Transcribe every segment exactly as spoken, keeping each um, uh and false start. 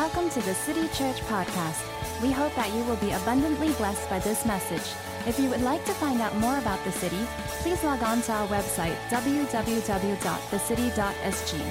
Welcome to the City Church Podcast. We hope that you will be abundantly blessed by this message. If you would like to find out more about the city, please log on to our website, w w w dot the city dot s g.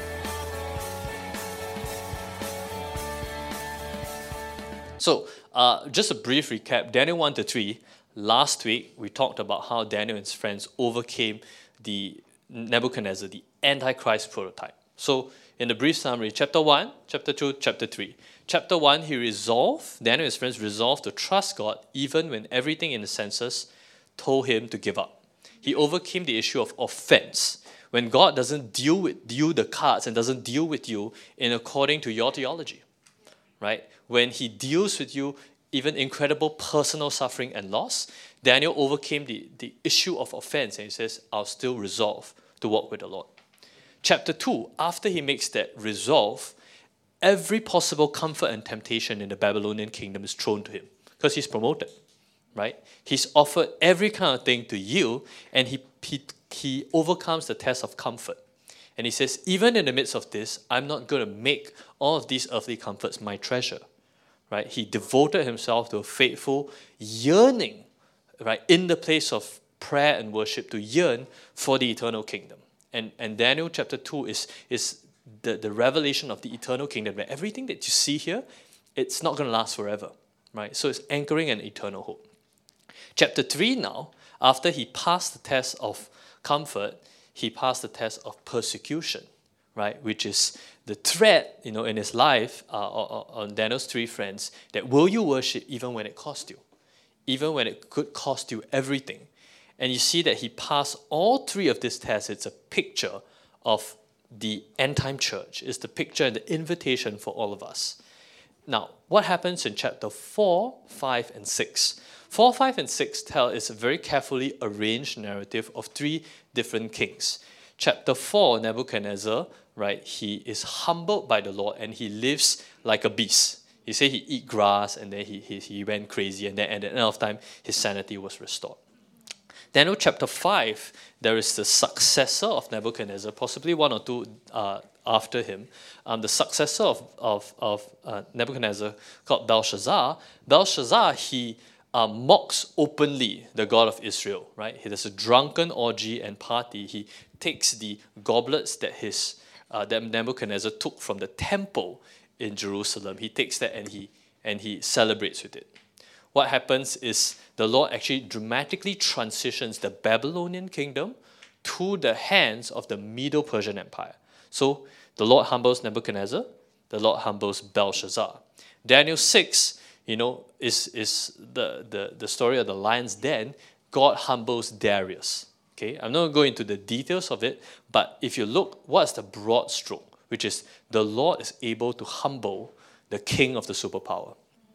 So, uh, just a brief recap, Daniel one to three. Last week, we talked about how Daniel and his friends overcame the Nebuchadnezzar, the Antichrist prototype. So, in the brief summary, chapter one, chapter two, chapter three. Chapter one, he resolved, Daniel and his friends resolved to trust God even when everything in the senses told him to give up. He overcame the issue of offense. When God doesn't deal with you the cards and doesn't deal with you in according to your theology, right? When he deals with you even incredible personal suffering and loss, Daniel overcame the, the issue of offense and he says, I'll still resolve to walk with the Lord. Chapter two, after he makes that resolve, every possible comfort and temptation in the Babylonian kingdom is thrown to him because he's promoted, right? He's offered every kind of thing to yield and he, he, he overcomes the test of comfort. And he says, even in the midst of this, I'm not going to make all of these earthly comforts my treasure, right? He devoted himself to a faithful yearning, right, in the place of prayer and worship to yearn for the eternal kingdom. And, and Daniel chapter two is, is the, the revelation of the eternal kingdom, where everything that you see here, it's not going to last forever, right? So it's anchoring an eternal hope. Chapter three now, after he passed the test of comfort, he passed the test of persecution, right? Which is the threat, you know, in his life uh, on Daniel's three friends, that will you worship even when it costs you? Even when it could cost you everything. And you see that he passed all three of these tests. It's a picture of the end-time church. It's the picture and the invitation for all of us. Now, what happens in chapter four, five, and six? four, five, and six tell is a very carefully arranged narrative of three different kings. Chapter four, Nebuchadnezzar, right, he is humbled by the Lord and he lives like a beast. He said he eat grass and then he, he, he went crazy and then at the end of time, his sanity was restored. Daniel chapter five, there is the successor of Nebuchadnezzar, possibly one or two uh, after him. Um, the successor of, of, of uh, Nebuchadnezzar called Belshazzar. Belshazzar, he uh, mocks openly the God of Israel, right? He does a drunken orgy and party. He takes the goblets that his uh, that Nebuchadnezzar took from the temple in Jerusalem. He takes that and he and he celebrates with it. What happens is the Lord actually dramatically transitions the Babylonian kingdom to the hands of the Medo-Persian Empire. So the Lord humbles Nebuchadnezzar, the Lord humbles Belshazzar. Daniel six, you know, is, is the, the, the story of the lion's den. God humbles Darius. Okay, I'm not going to go into the details of it, but if you look, what's the broad stroke? Which is the Lord is able to humble the king of the superpower.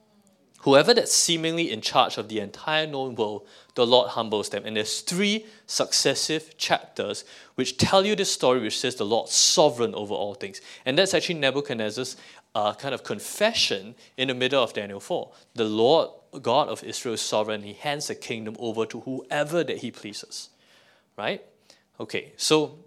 Whoever that's seemingly in charge of the entire known world, the Lord humbles them. And there's three successive chapters which tell you this story which says the Lord's sovereign over all things. And that's actually Nebuchadnezzar's uh, kind of confession in the middle of Daniel four. The Lord God of Israel is sovereign. He hands the kingdom over to whoever that he pleases. Right? Okay, so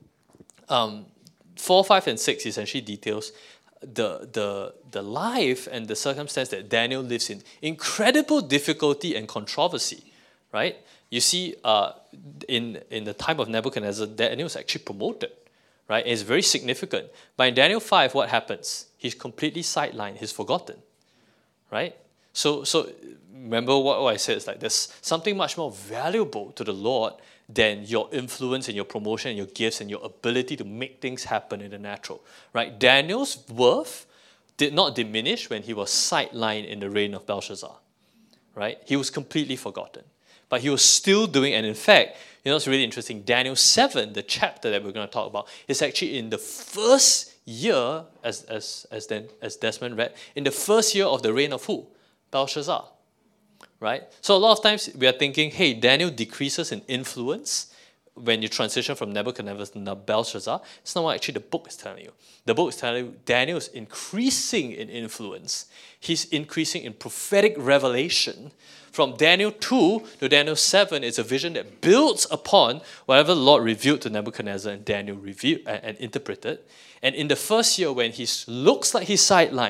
um, four, five, and six essentially details the the the life and the circumstance that Daniel lives in. Incredible difficulty and controversy, right? You see, uh, in, in the time of Nebuchadnezzar, Daniel is actually promoted, right? It's very significant. But in Daniel five, what happens? He's completely sidelined. He's forgotten, right? So, so remember what, what I said. It's like there's something much more valuable to the Lord than your influence and your promotion and your gifts and your ability to make things happen in the natural, right? Daniel's worth did not diminish when he was sidelined in the reign of Belshazzar, right? He was completely forgotten. But he was still doing, and in fact, you know, it's really interesting. Daniel seven, the chapter that we're going to talk about, is actually in the first year, as, as, as, then, as Desmond read, in the first year of the reign of who? Belshazzar. Right? So a lot of times we are thinking, hey, Daniel decreases in influence when you transition from Nebuchadnezzar to Belshazzar. It's not what actually the book is telling you. The book is telling you Daniel is increasing in influence. He's increasing in prophetic revelation. From Daniel two to Daniel seven is a vision that builds upon whatever the Lord revealed to Nebuchadnezzar and Daniel revealed and, and interpreted. And in the first year when he looks like he's sidelined,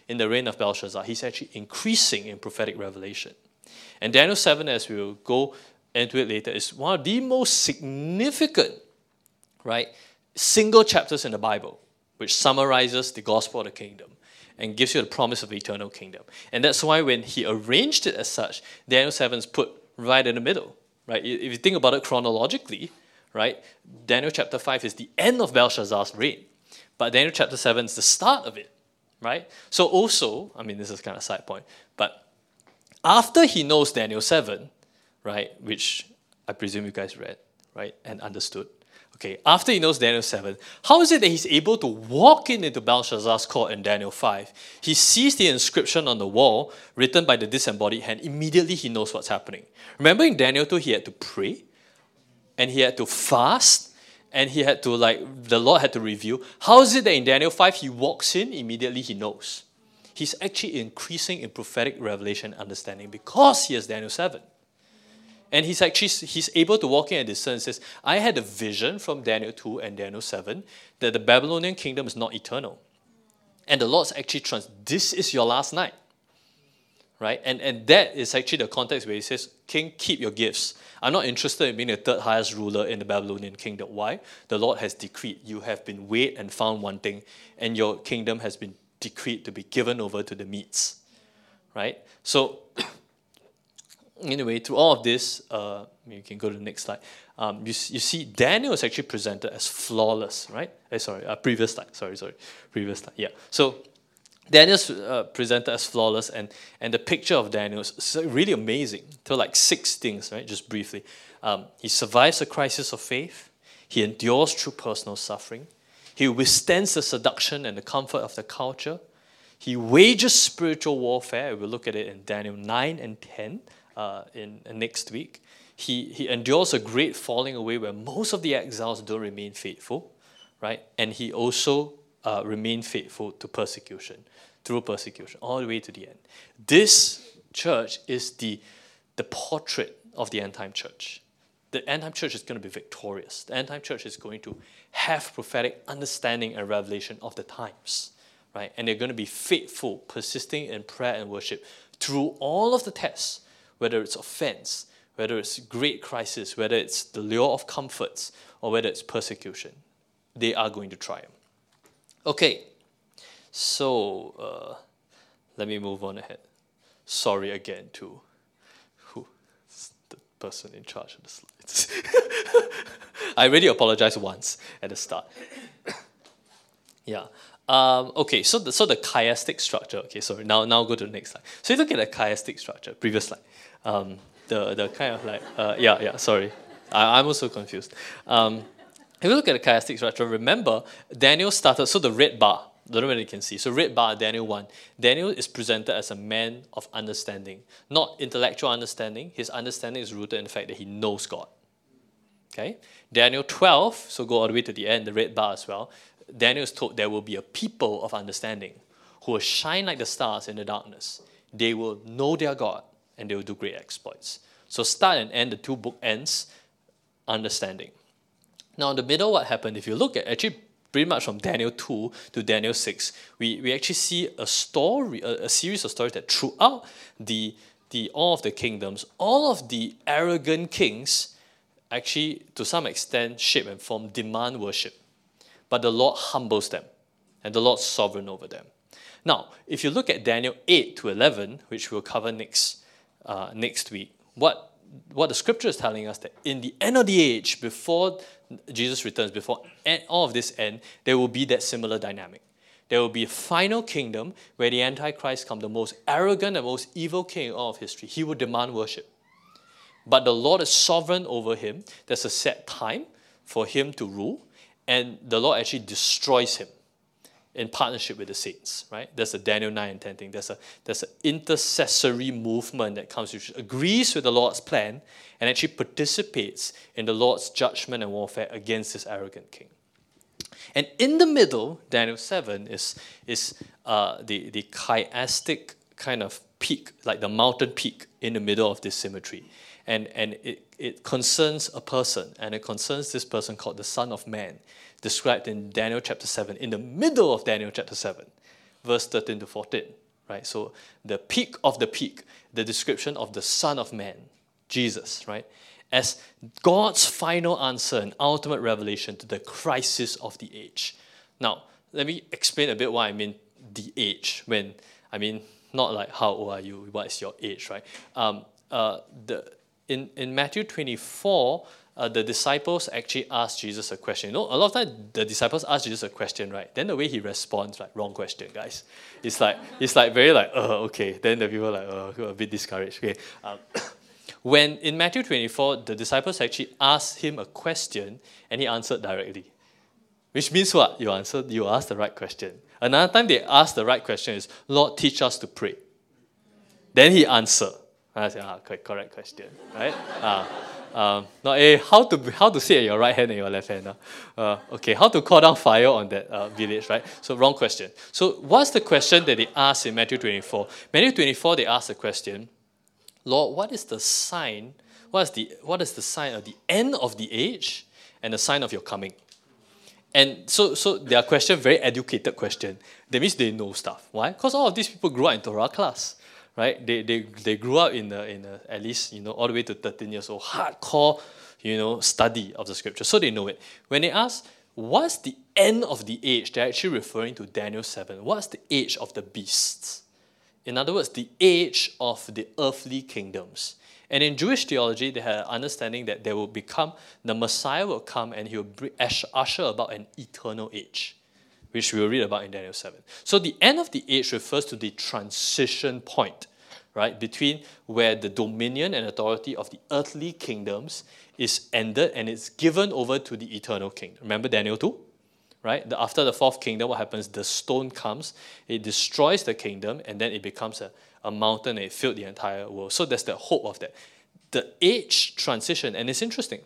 in the reign of Belshazzar, he's actually increasing in prophetic revelation. And Daniel seven, as we will go into it later, is one of the most significant, right, single chapters in the Bible, which summarizes the gospel of the kingdom and gives you the promise of the eternal kingdom. And that's why when he arranged it as such, Daniel seven is put right in the middle, right? If you think about it chronologically, right, Daniel chapter five is the end of Belshazzar's reign, but Daniel chapter seven is the start of it, right? So also, I mean, this is kind of a side point, but after he knows Daniel seven, right, which I presume you guys read, right, and understood, okay, after he knows Daniel seven, how is it that he's able to walk in into Belshazzar's court in Daniel five? He sees the inscription on the wall written by the disembodied hand. Immediately he knows what's happening. Remember in Daniel two, he had to pray, and he had to fast, and he had to, like, the Lord had to reveal. How is it that in Daniel five, he walks in, immediately he knows? He's actually increasing in prophetic revelation understanding because he has Daniel seven. And he's actually he's able to walk in and discern and says, I had a vision from Daniel two and Daniel seven that the Babylonian kingdom is not eternal. And the Lord's actually trans, this is your last night. Right? And, and that is actually the context where he says, King, keep your gifts. I'm not interested in being the third highest ruler in the Babylonian kingdom. Why? The Lord has decreed you have been weighed and found wanting, and your kingdom has been decreed to be given over to the Medes. Right? So, anyway, through all of this, uh, you can go to the next slide. Um, you, you see, Daniel is actually presented as flawless, right? Eh, sorry, uh, previous slide. Sorry, sorry, previous slide. Yeah. So Daniel's uh, presented as flawless, and and the picture of Daniel is really amazing. So like six things, right? Just briefly, um, he survives a crisis of faith. He endures through personal suffering. He withstands the seduction and the comfort of the culture. He wages spiritual warfare. We'll look at it in Daniel nine and ten. Uh, in uh, next week, he he endures a great falling away where most of the exiles don't remain faithful, right? And he also uh, remained faithful to persecution, through persecution, all the way to the end. This church is the the portrait of the end time church. The end time church is going to be victorious. The end time church is going to have prophetic understanding and revelation of the times, right? And they're going to be faithful, persisting in prayer and worship through all of the tests. Whether it's offense, whether it's great crisis, whether it's the lure of comforts, or whether it's persecution, they are going to triumph. Okay, so uh, let me move on ahead. Sorry again to who the person in charge of the slides. I already apologized once at the start. Yeah. Um, okay, so the, so the chiastic structure. Okay, sorry. Now now go to the next slide. So you look at the chiastic structure. Previous slide. Um, the the kind of like uh, yeah yeah. Sorry, I, I'm also confused. Um, if you look at the chiastic structure, remember Daniel started. So the red bar. I don't know whether you can see. So red bar, Daniel one. Daniel is presented as a man of understanding, not intellectual understanding. His understanding is rooted in the fact that he knows God. Okay. Daniel twelve. So go all the way to the end. The red bar as well. Daniel is told there will be a people of understanding who will shine like the stars in the darkness. They will know their God and they will do great exploits. So start and end, the two book ends, understanding. Now in the middle, what happened? If you look at actually pretty much from Daniel two to Daniel six, we, we actually see a story, a, a series of stories that throughout the, the all of the kingdoms, all of the arrogant kings actually to some extent shape and form demand worship. But the Lord humbles them, and the Lord's sovereign over them. Now, if you look at Daniel eight to eleven, which we'll cover next uh, next week, what, what the scripture is telling us that in the end of the age, before Jesus returns, before all of this end, there will be that similar dynamic. There will be a final kingdom where the Antichrist comes, the most arrogant and most evil king in all of history. He will demand worship. But the Lord is sovereign over him. There's a set time for him to rule. And the Lord actually destroys him in partnership with the saints, right? There's a Daniel nine and ten thing. There's a there's an intercessory movement that comes, which agrees with the Lord's plan and actually participates in the Lord's judgment and warfare against this arrogant king. And in the middle, Daniel seven is, is uh, the, the chiastic kind of peak, like the mountain peak in the middle of this symmetry. And, and it, it concerns a person, and it concerns this person called the Son of Man, described in Daniel chapter seven, in the middle of Daniel chapter seven, verse thirteen to fourteen, right? So the peak of the peak, the description of the Son of Man, Jesus, right? As God's final answer and ultimate revelation to the crisis of the age. Now, let me explain a bit why I mean the age. When I mean not like how old are you, what is your age, right? Um, uh, the in in Matthew twenty-four, uh, the disciples actually asked Jesus a question. You know, a lot of times the disciples ask Jesus a question, right? Then the way he responds, like, wrong question, guys. It's like it's like very like, uh, okay. Then the people are like, uh, a bit discouraged. Okay. Um, when in Matthew twenty-four, the disciples actually asked him a question, and he answered directly. Which means what? You answered, you asked the right question. Another time they asked the right question is, Lord, teach us to pray. Then he answered. I said, ah, correct question, right? Ah, um, now, eh, how to how to sit at your right hand and your left hand? Uh? Uh, okay, how to call down fire on that uh, village, right? So wrong question. So what's the question that they asked in Matthew twenty-four? Matthew twenty-four, they asked the question, Lord, what is the sign? What is the what is the sign of the end of the age and the sign of your coming? And so, so their question, very educated question. That means they know stuff. Why? Because all of these people grew up in Torah class, right? They they they grew up in a, in a, at least, you know, all the way to thirteen years old, hardcore, you know, study of the scripture. So they know it. When they ask, what's the end of the age? They're actually referring to Daniel seven. What's the age of the beasts? In other words, the age of the earthly kingdoms. And in Jewish theology, they had an understanding that there will become, the Messiah will come and he will usher about an eternal age, which we will read about in Daniel seven. So the end of the age refers to the transition point, right, between where the dominion and authority of the earthly kingdoms is ended and it's given over to the eternal kingdom. Remember Daniel two? Right? The, after the fourth kingdom, what happens? The stone comes, it destroys the kingdom, and then it becomes a, a mountain and it filled the entire world. So there's the hope of that. The age transition, and it's interesting.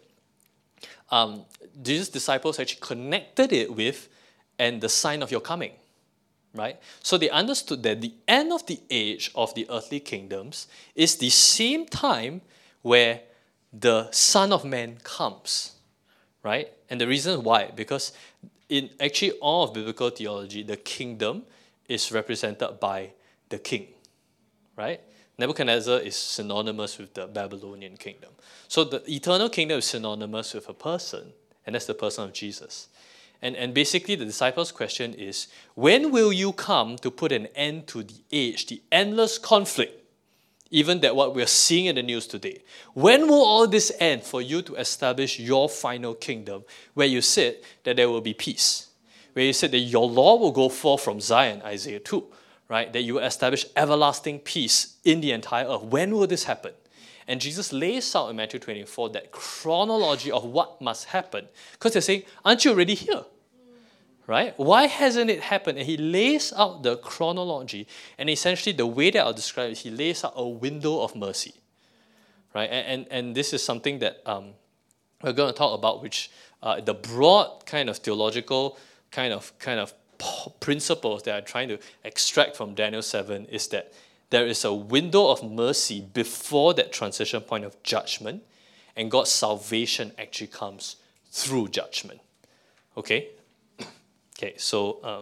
Um, Jesus' disciples actually connected it with, and the sign of your coming. Right? So they understood that the end of the age of the earthly kingdoms is the same time where the Son of Man comes. Right? And the reason why, because in actually all of biblical theology, the kingdom is represented by the king, right? Nebuchadnezzar is synonymous with the Babylonian kingdom. So the eternal kingdom is synonymous with a person, and that's the person of Jesus. And, and basically the disciples' question is, when will you come to put an end to the age, the endless conflict, even that what we're seeing in the news today? When will all this end for you to establish your final kingdom, where you said that there will be peace, where you said that your law will go forth from Zion, Isaiah two, right? That you will establish everlasting peace in the entire earth. When will this happen? And Jesus lays out in Matthew twenty-four that chronology of what must happen. Because they're saying, aren't you already here? Right? Why hasn't it happened? And he lays out the chronology. And essentially the way that I'll describe it, he lays out a window of mercy. Right? And, and, and this is something that um, we're going to talk about, which uh, the broad kind of theological kind of kind of principles that I'm trying to extract from Daniel seven is that there is a window of mercy before that transition point of judgment, and God's salvation actually comes through judgment. Okay? Okay, so um,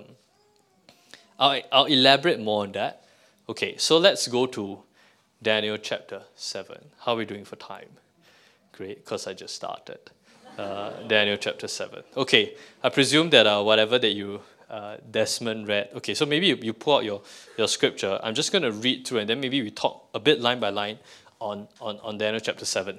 I'll, I'll elaborate more on that. Okay, so let's go to Daniel chapter seven. How are we doing for time? Great, because I just started. Uh, Daniel chapter seven. Okay, I presume that uh, whatever that you, uh, Desmond read, okay, so maybe you, you pull out your, your scripture. I'm just going to read through and then maybe we talk a bit line by line on, on, on Daniel chapter seven.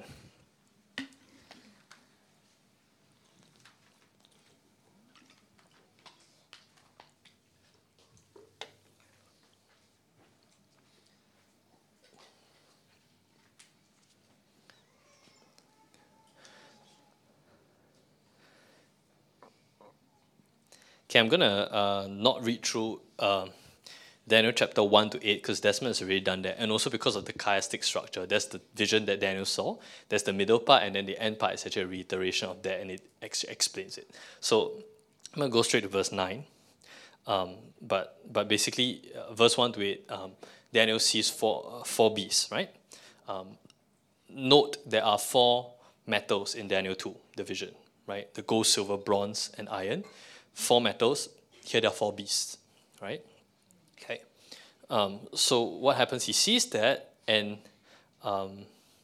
Okay, I'm going to uh, not read through uh, Daniel chapter one to eight because Desmond has already done that. And also because of the chiastic structure. That's the vision that Daniel saw. There's the middle part, and then the end part is actually a reiteration of that, and it ex- explains it. So I'm going to go straight to verse nine. Um, but but basically, uh, verse one to eight, um, Daniel sees four, uh, four beasts, right? Um, note there are four metals in Daniel two, the vision, right? The gold, silver, bronze, and iron. Four metals, here there are four beasts, right? Okay. Um, so what happens? He sees that, and um,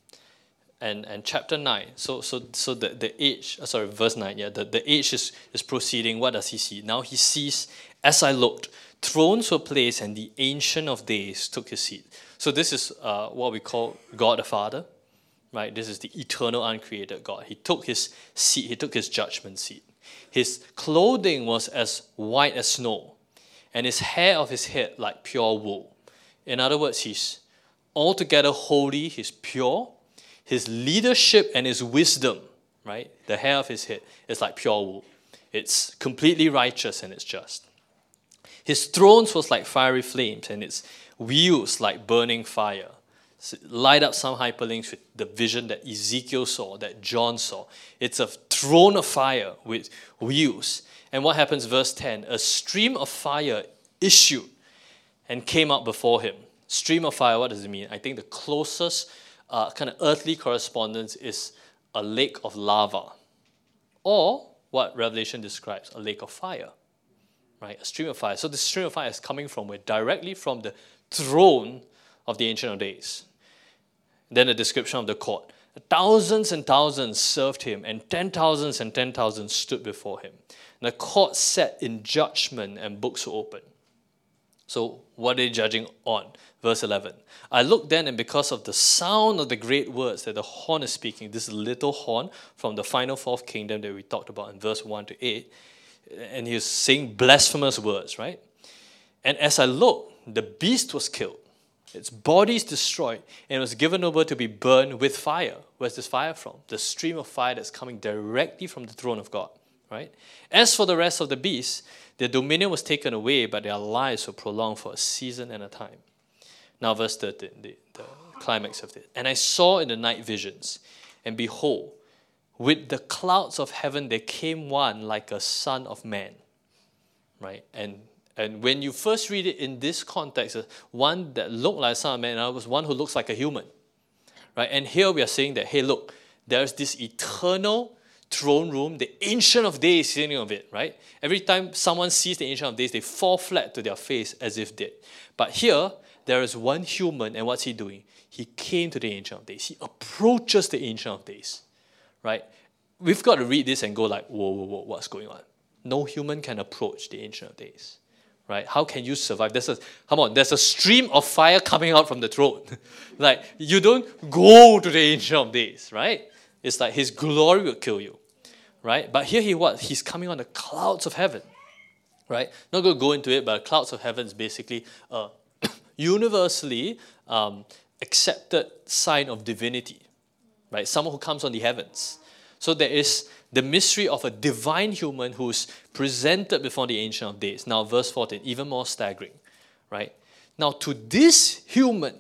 and and chapter nine. So so so the the age. Uh, sorry, verse nine. Yeah, the, the age is is proceeding. What does he see? Now he sees, as I looked, thrones were placed, and the Ancient of Days took his seat. So this is uh, what we call God the Father, right? This is the eternal, uncreated God. He took his seat. He took his judgment seat. His clothing was as white as snow, and his hair of his head like pure wool. In other words, he's altogether holy, he's pure. His leadership and his wisdom, right? The hair of his head is like pure wool. It's completely righteous and it's just. His thrones was like fiery flames, and its wheels like burning fire. So light up some hyperlinks with the vision that Ezekiel saw, that John saw. It's a throne of fire with wheels. And what happens, verse ten? A stream of fire issued and came out before him. Stream of fire, what does it mean? I think the closest uh, kind of earthly correspondence is a lake of lava. Or what Revelation describes, a lake of fire. Right? A stream of fire. So the stream of fire is coming from where? Directly from the throne of the Ancient of Days. Then a description of the court. Thousands and thousands served him, and ten thousands and ten thousands stood before him. And the court sat in judgment, and books were opened. So what are they judging on? Verse eleven. I looked then, and because of the sound of the great words that the horn is speaking, this little horn from the final fourth kingdom that we talked about in verse one to eight, and he was saying blasphemous words, right? And as I looked, the beast was killed, its body is destroyed, and it was given over to be burned with fire. Where's this fire from? The stream of fire that's coming directly from the throne of God, right? As for the rest of the beasts, their dominion was taken away, but their lives were prolonged for a season and a time. Now verse thirteen, the, the climax of it. And I saw in the night visions, and behold, with the clouds of heaven there came one like a son of man, right? And and when you first read it in this context, one that looked like a son of man, and was one who looks like a human, right? And here we are saying that, hey, look, there's this eternal throne room, the Ancient of Days sitting of it, right? Every time someone sees the Ancient of Days, they fall flat to their face as if dead. But here, there is one human, and what's he doing? He came to the Ancient of Days. He approaches the Ancient of Days, right? We've got to read this and go like, whoa, whoa, whoa, what's going on? No human can approach the Ancient of Days, right? How can you survive? There's a, come on, there's a stream of fire coming out from the throne. Like, you don't go to the Ancient of Days, right? It's like his glory will kill you, right? But here he what? He's coming on the clouds of heaven, right? Not going to go into it, but clouds of heaven is basically a universally um, accepted sign of divinity, right? Someone who comes on the heavens. So there is the mystery of a divine human who's presented before the Ancient of Days. Now verse fourteen, even more staggering, right? Now to this human,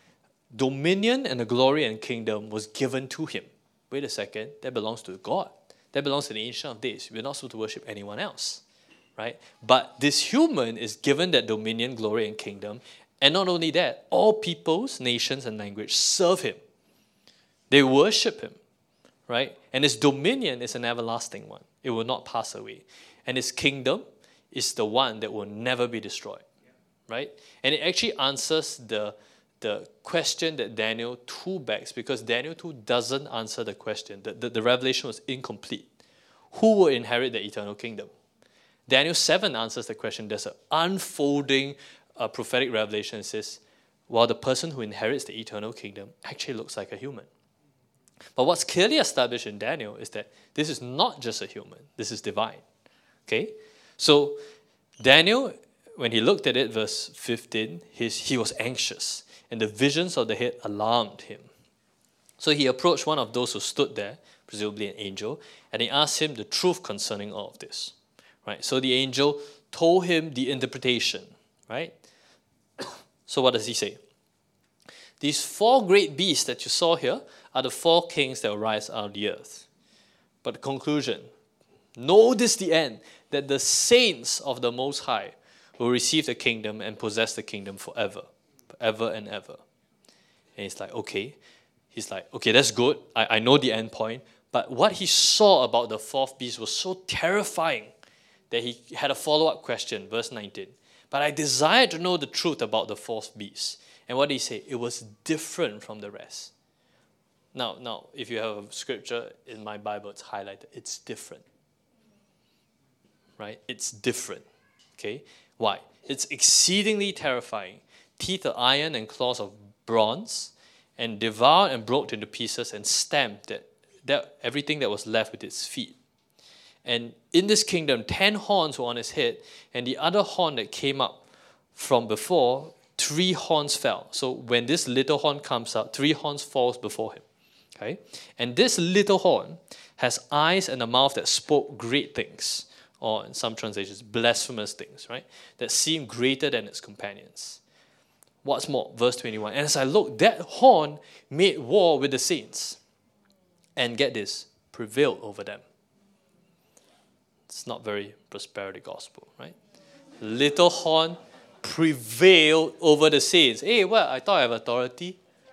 dominion and the glory and kingdom was given to him. Wait a second, that belongs to God. That belongs to the Ancient of Days. We're not supposed to worship anyone else, right? But this human is given that dominion, glory, and kingdom. And not only that, all peoples, nations, and language serve him. They worship him, right? And his dominion is an everlasting one. It will not pass away. And his kingdom is the one that will never be destroyed, right? And it actually answers the, the question that Daniel two begs, because Daniel two doesn't answer the question. The, the, the revelation was incomplete. Who will inherit the eternal kingdom? Daniel seven answers the question. There's an unfolding uh, prophetic revelation that says, well, the person who inherits the eternal kingdom actually looks like a human. But what's clearly established in Daniel is that this is not just a human. This is divine. Okay? So Daniel, when he looked at it, verse fifteen, his, he was anxious, and the visions of the head alarmed him. So he approached one of those who stood there, presumably an angel, and he asked him the truth concerning all of this. Right? So the angel told him the interpretation. Right? So what does he say? These four great beasts that you saw here are the four kings that will rise out of the earth. But the conclusion, know this the end, that the saints of the Most High will receive the kingdom and possess the kingdom forever, forever and ever. And he's like, okay. He's like, okay, that's good. I, I know the end point. But what he saw about the fourth beast was so terrifying that he had a follow-up question, verse nineteen. But I desired to know the truth about the fourth beast. And what did he say? It was different from the rest. Now, now, if you have a scripture in my Bible, it's highlighted. It's different. Right? It's different. Okay? Why? It's exceedingly terrifying. Teeth of iron and claws of bronze, and devoured and broke into pieces and stamped that, that everything that was left with its feet. And in this kingdom, ten horns were on his head, and the other horn that came up from before, three horns fell. So when this little horn comes out, three horns falls before him. Okay? And this little horn has eyes and a mouth that spoke great things, or in some translations, blasphemous things, right? That seemed greater than its companions. What's more, verse twenty-one, and as I looked, that horn made war with the saints, and get this, prevailed over them. It's not very prosperity gospel, right? Little horn prevailed over the saints. Hey, what? I thought I have authority.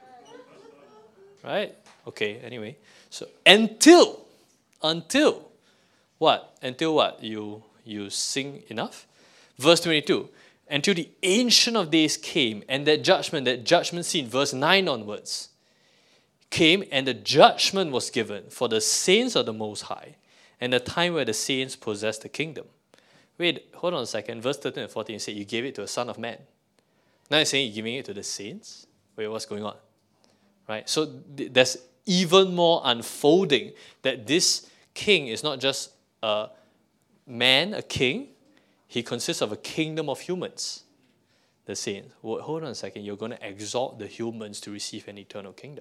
Right? Okay, anyway. So until, until, what? Until what? You, you sing enough? Verse twenty-two. Until the Ancient of Days came, and that judgment, that judgment scene, verse nine onwards, came, and the judgment was given for the saints of the Most High, and the time where the saints possessed the kingdom. Wait, hold on a second. Verse thirteen and fourteen, you said you gave it to a son of man. Now you're saying you're giving it to the saints? Wait, what's going on? Right? So th- there's even more unfolding that this king is not just a man, a king. He consists of a kingdom of humans. The saints. Well, hold on a second. You're going to exalt the humans to receive an eternal kingdom.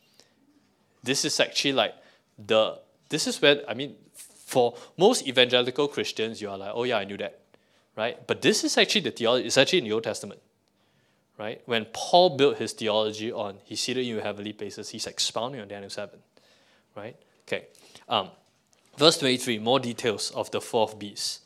This is actually like the, this is where, I mean, for most evangelical Christians, you are like, oh yeah, I knew that, right? But this is actually the theology, it's actually in the Old Testament, right? When Paul built his theology on, he seated you in heavenly places, he's expounding on Daniel seven, right? Okay. Um, verse twenty-three, more details of the fourth beast.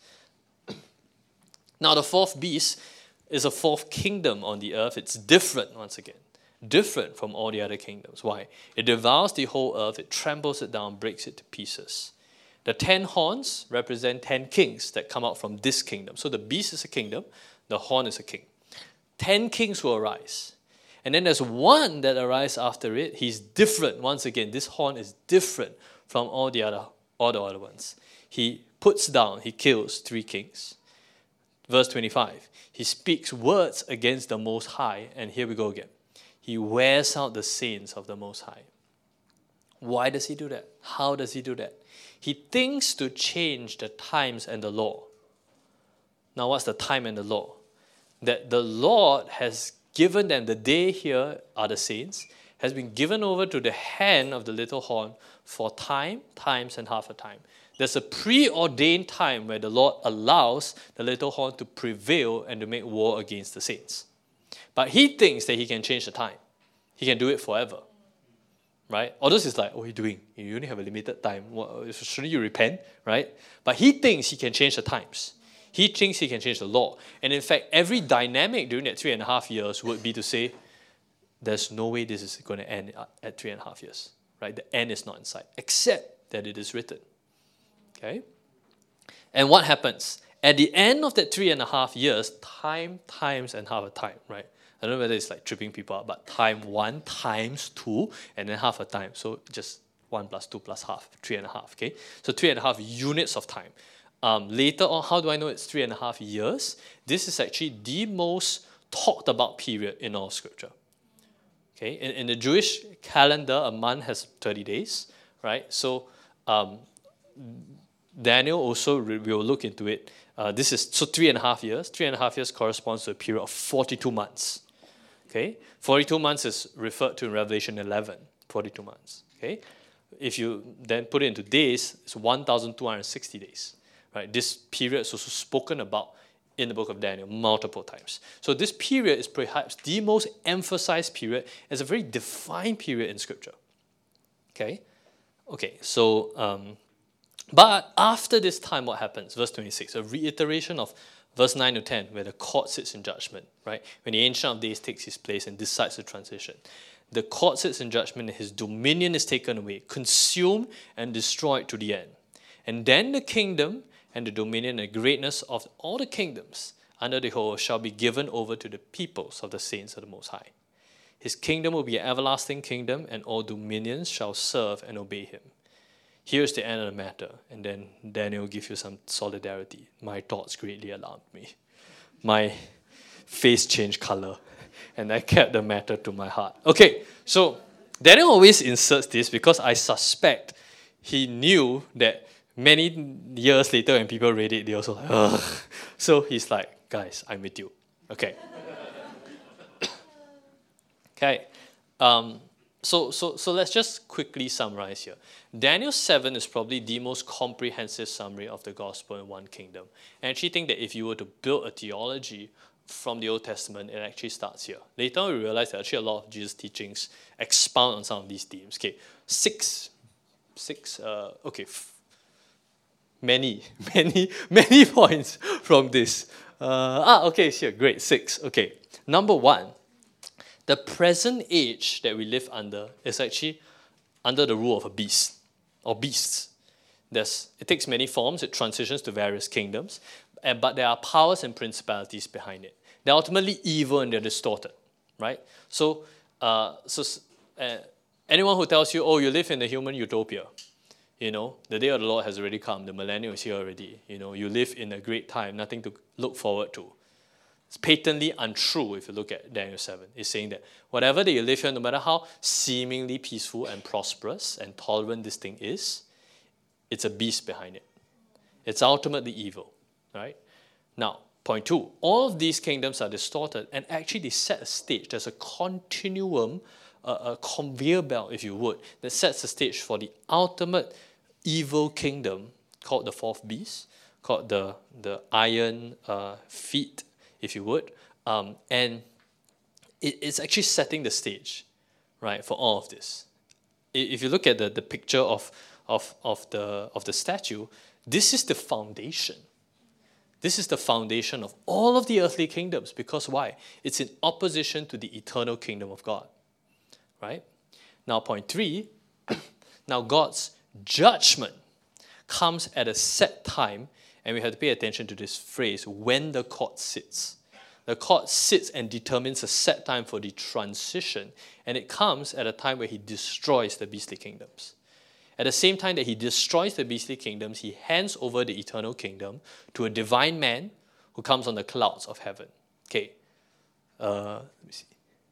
Now the fourth beast is a fourth kingdom on the earth. It's different, once again. Different from all the other kingdoms. Why? It devours the whole earth, it tramples it down, breaks it to pieces. The ten horns represent ten kings that come out from this kingdom. So the beast is a kingdom, the horn is a king. Ten kings will arise. And then there's one that arises after it. He's different. Once again, this horn is different from all the other, all the other ones. He puts down, he kills three kings. Verse twenty-five, he speaks words against the Most High. And here we go again. He wears out the saints of the Most High. Why does he do that? How does he do that? He thinks to change the times and the law. Now, what's the time and the law? That the Lord has given them, the day here are the saints, has been given over to the hand of the little horn for time, times, and half a time. There's a preordained time where the Lord allows the little horn to prevail and to make war against the saints. But he thinks that he can change the time. He can do it forever. Right? Others is like, what are you doing? You only have a limited time. What, shouldn't you repent? Right? But he thinks he can change the times. He thinks he can change the law. And in fact, every dynamic during that three and a half years would be to say, there's no way this is going to end at three and a half years. Right? The end is not in sight, except that it is written. Okay? And what happens? At the end of that three and a half years, time, times, and half a time, right? I don't know whether it's like tripping people up, but time one times two, and then half a time. So just one plus two plus half, three and a half, okay? So three and a half units of time. Um, later on, how do I know it's three and a half years? This is actually the most talked about period in all scripture. Okay, in, in the Jewish calendar, a month has thirty days, right? So um, Daniel also, we will look into it. Uh, this is, so three and a half years. Three and a half years corresponds to a period of forty-two months. Okay, forty-two months is referred to in Revelation eleven, forty-two months. Okay, if you then put it into days, it's one thousand two hundred sixty days. Right, this period is also spoken about in the book of Daniel multiple times. So this period is perhaps the most emphasized period. It's a very defined period in Scripture. Okay, okay, so, um, but after this time, what happens? Verse twenty-six, a reiteration of verse nine to ten, where the court sits in judgment, right? When the Ancient of Days takes his place and decides the transition. The court sits in judgment and his dominion is taken away, consumed and destroyed to the end. And then the kingdom and the dominion and greatness of all the kingdoms under the whole earth shall be given over to the peoples of the saints of the Most High. His kingdom will be an everlasting kingdom, and all dominions shall serve and obey him. Here's the end of the matter, and then Daniel will give you some solidarity. My thoughts greatly alarmed me. My face changed color, and I kept the matter to my heart. Okay, so Daniel always inserts this because I suspect he knew that many years later when people read it, they also like, ugh. So he's like, guys, I'm with you. Okay. Okay. Um, so, so, so let's just quickly summarize here. Daniel seven is probably the most comprehensive summary of the gospel in one kingdom. And I actually think that if you were to build a theology from the Old Testament, it actually starts here. Later on, we realize that actually a lot of Jesus' teachings expound on some of these themes. Okay, six, six, uh, okay, f- many, many, many points from this. Uh, ah, okay, here, great, six. Okay, number one, the present age that we live under is actually under the rule of a beast, or beasts. There's, it takes many forms, it transitions to various kingdoms, and, but there are powers and principalities behind it. They're ultimately evil and they're distorted, right? So, uh, so uh, anyone who tells you, oh, you live in a human utopia, you know, the day of the Lord has already come, the millennium is here already, you know, you live in a great time, nothing to look forward to. It's patently untrue if you look at Daniel seven. It's saying that whatever that you live here, no matter how seemingly peaceful and prosperous and tolerant this thing is, it's a beast behind it. It's ultimately evil, right? Now, point two, all of these kingdoms are distorted and actually they set a stage. There's a continuum, a, a conveyor belt, if you would, that sets the stage for the ultimate evil kingdom called the fourth beast, called the, the iron uh, feet, if you would, um, and it, it's actually setting the stage, right, for all of this. If you look at the, the picture of, of, of, the, of the statue, this is the foundation. This is the foundation of all of the earthly kingdoms, because why? It's in opposition to the eternal kingdom of God, right? Now, point three, now God's judgment comes at a set time. And we have to pay attention to this phrase, when the court sits. The court sits and determines a set time for the transition, and it comes at a time where he destroys the beastly kingdoms. At the same time that he destroys the beastly kingdoms, he hands over the eternal kingdom to a divine man who comes on the clouds of heaven. Okay. Uh, let me see.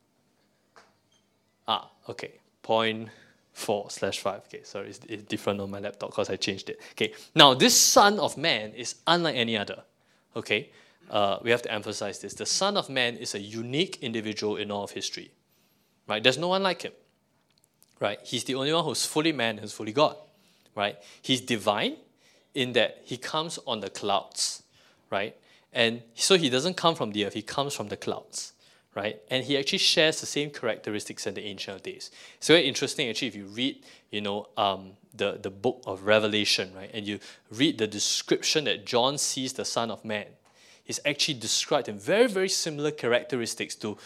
Ah, okay. Point four slash five. Okay, sorry, it's, it's different on my laptop because I changed it. Okay, now this Son of Man is unlike any other. Okay, uh, we have to emphasize this. The Son of Man is a unique individual in all of history. Right? There's no one like him. Right? He's the only one who's fully man and fully God. Right? He's divine in that he comes on the clouds. Right? And so he doesn't come from the earth, he comes from the clouds. Right? And he actually shares the same characteristics as the Ancient of Days. It's very interesting, actually, if you read, you know, um, the, the book of Revelation, right, and you read the description that John sees the Son of Man, he's actually described in very, very similar characteristics to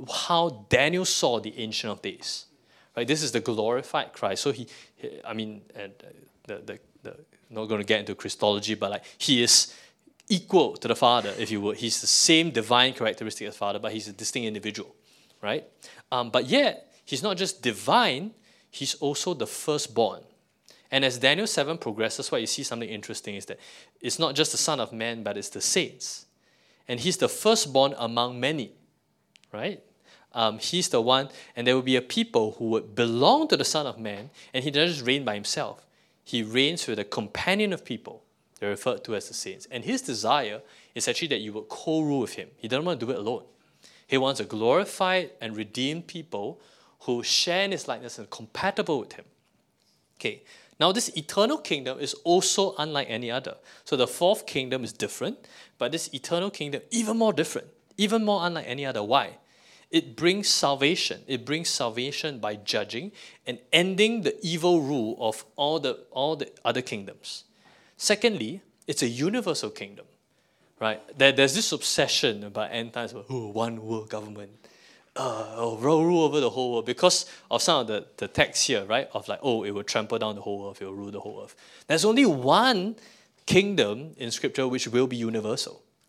how Daniel saw the Ancient of Days. Right? This is the glorified Christ. So he, he I mean, and the, the, the, I'm not going to get into Christology, but like he is equal to the Father, if you would. He's the same divine characteristic as the Father, but he's a distinct individual, right? Um, but yet, he's not just divine, he's also the firstborn. And as Daniel seven progresses, what you see something interesting is that it's not just the Son of Man, but it's the saints. And he's the firstborn among many, right? Um, he's the one, and there will be a people who would belong to the Son of Man, and he doesn't just reign by himself. He reigns with a companion of people. They're referred to as the saints. And his desire is actually that you would co-rule with him. He doesn't want to do it alone. He wants a glorified and redeemed people who share in his likeness and are compatible with him. Okay, now this eternal kingdom is also unlike any other. So the fourth kingdom is different, but this eternal kingdom even more different, even more unlike any other. Why? It brings salvation. It brings salvation by judging and ending the evil rule of all the, all the other kingdoms. Secondly, it's a universal kingdom, right? There, there's this obsession about end times, about, oh, one world government, uh, oh, rule over the whole world, because of some of the, the texts here, right? Of like, oh, it will trample down the whole earth, it will rule the whole earth. There's only one kingdom in Scripture which will be universal,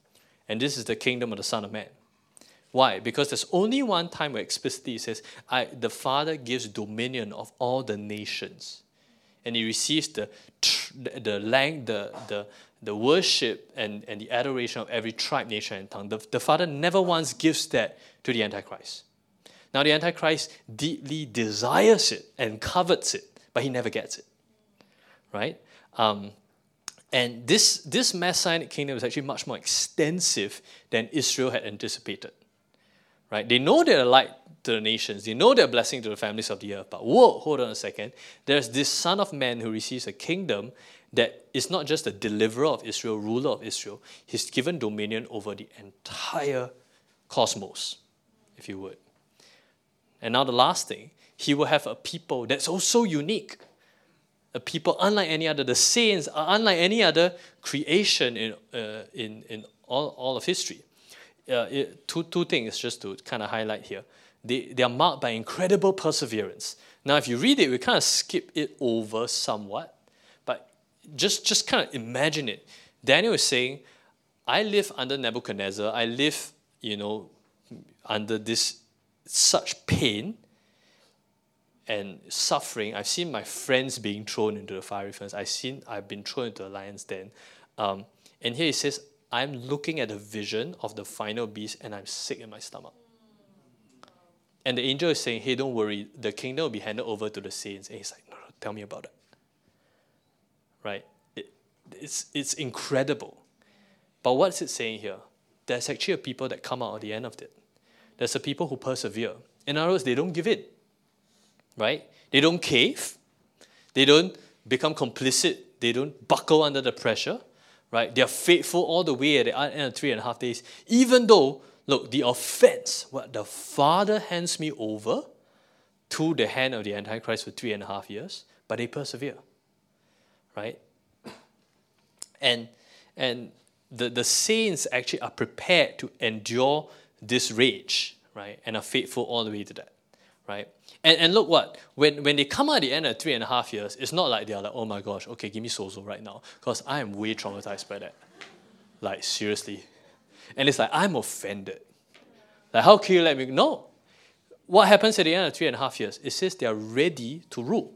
And this is the kingdom of the Son of Man. Why? Because there's only one time where explicitly it says, I, the Father gives dominion of all the nations. And he receives the the the, lang, the, the, the worship and, and the adoration of every tribe, nation, and tongue. The, the Father never once gives that to the Antichrist. Now the Antichrist deeply desires it and covets it, but he never gets it. Right? Um, and this, this Messianic kingdom is actually much more extensive than Israel had anticipated. Right? They know they're a light to the nations. They know they're a blessing to the families of the earth. But whoa, hold on a second. There's this Son of Man who receives a kingdom that is not just the deliverer of Israel, ruler of Israel. He's given dominion over the entire cosmos, if you would. And now the last thing, he will have a people that's also unique. A people unlike any other. The saints are unlike any other creation in, uh, in, in all, all of history. Uh, it, two, two things just to kind of highlight here. They, they are marked by incredible perseverance. Now, if you read it, we kind of skip it over somewhat, but just, just kind of imagine it. Daniel is saying, I live under Nebuchadnezzar. I live, you know, under this such pain and suffering. I've seen my friends being thrown into the fiery furnace. I've seen, I've been thrown into the lion's den. Um, and here he says, I'm looking at the vision of the final beast and I'm sick in my stomach. And the angel is saying, hey, don't worry, the kingdom will be handed over to the saints. And he's like, no, no, tell me about it. Right? It, it's, it's incredible. But what's it saying here? There's actually a people that come out at the end of it. There's a people who persevere. In other words, they don't give in. Right? They don't cave. They don't become complicit. They don't buckle under the pressure. Right? They are faithful all the way at the end of three and a half days. Even though, look, the offense, what the Father hands me over to the hand of the Antichrist for three and a half years, but they persevere. Right? And and the, the saints actually are prepared to endure this rage, right? And are faithful all the way to that. Right? And and look what, when, when they come out at the end of three and a half years, it's not like they're like, oh my gosh, okay, give me sozo right now. Because I am way traumatized by that. Like, seriously. And it's like, I'm offended. Like, how can you let me? No. What happens at the end of three and a half years? It says they are ready to rule.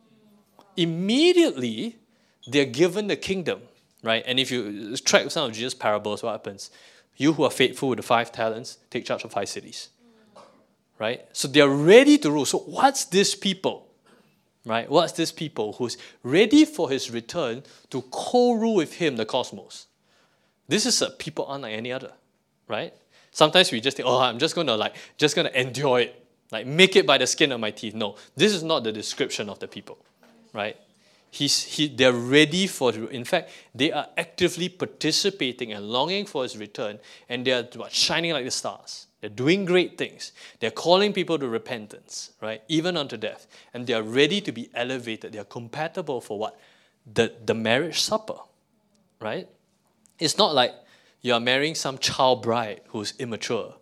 Immediately, they're given the kingdom. Right? And if you track some of Jesus' parables, what happens? You who are faithful with the five talents, take charge of five cities. Right? So they're ready to rule. So what's this people? Right? What's this people who's ready for his return to co-rule with him the cosmos? This is a people unlike any other. Right? Sometimes we just think, oh, I'm just gonna like just gonna endure it. Like make it by the skin of my teeth. No, this is not the description of the people. Right? He's, he, they're ready for, in fact, they are actively participating and longing for his return, and they are what, shining like the stars. They're doing great things. They're calling people to repentance, right? Even unto death. And they are ready to be elevated. They are compatible for what? The, the marriage supper, right? It's not like you are marrying some child bride who's immature,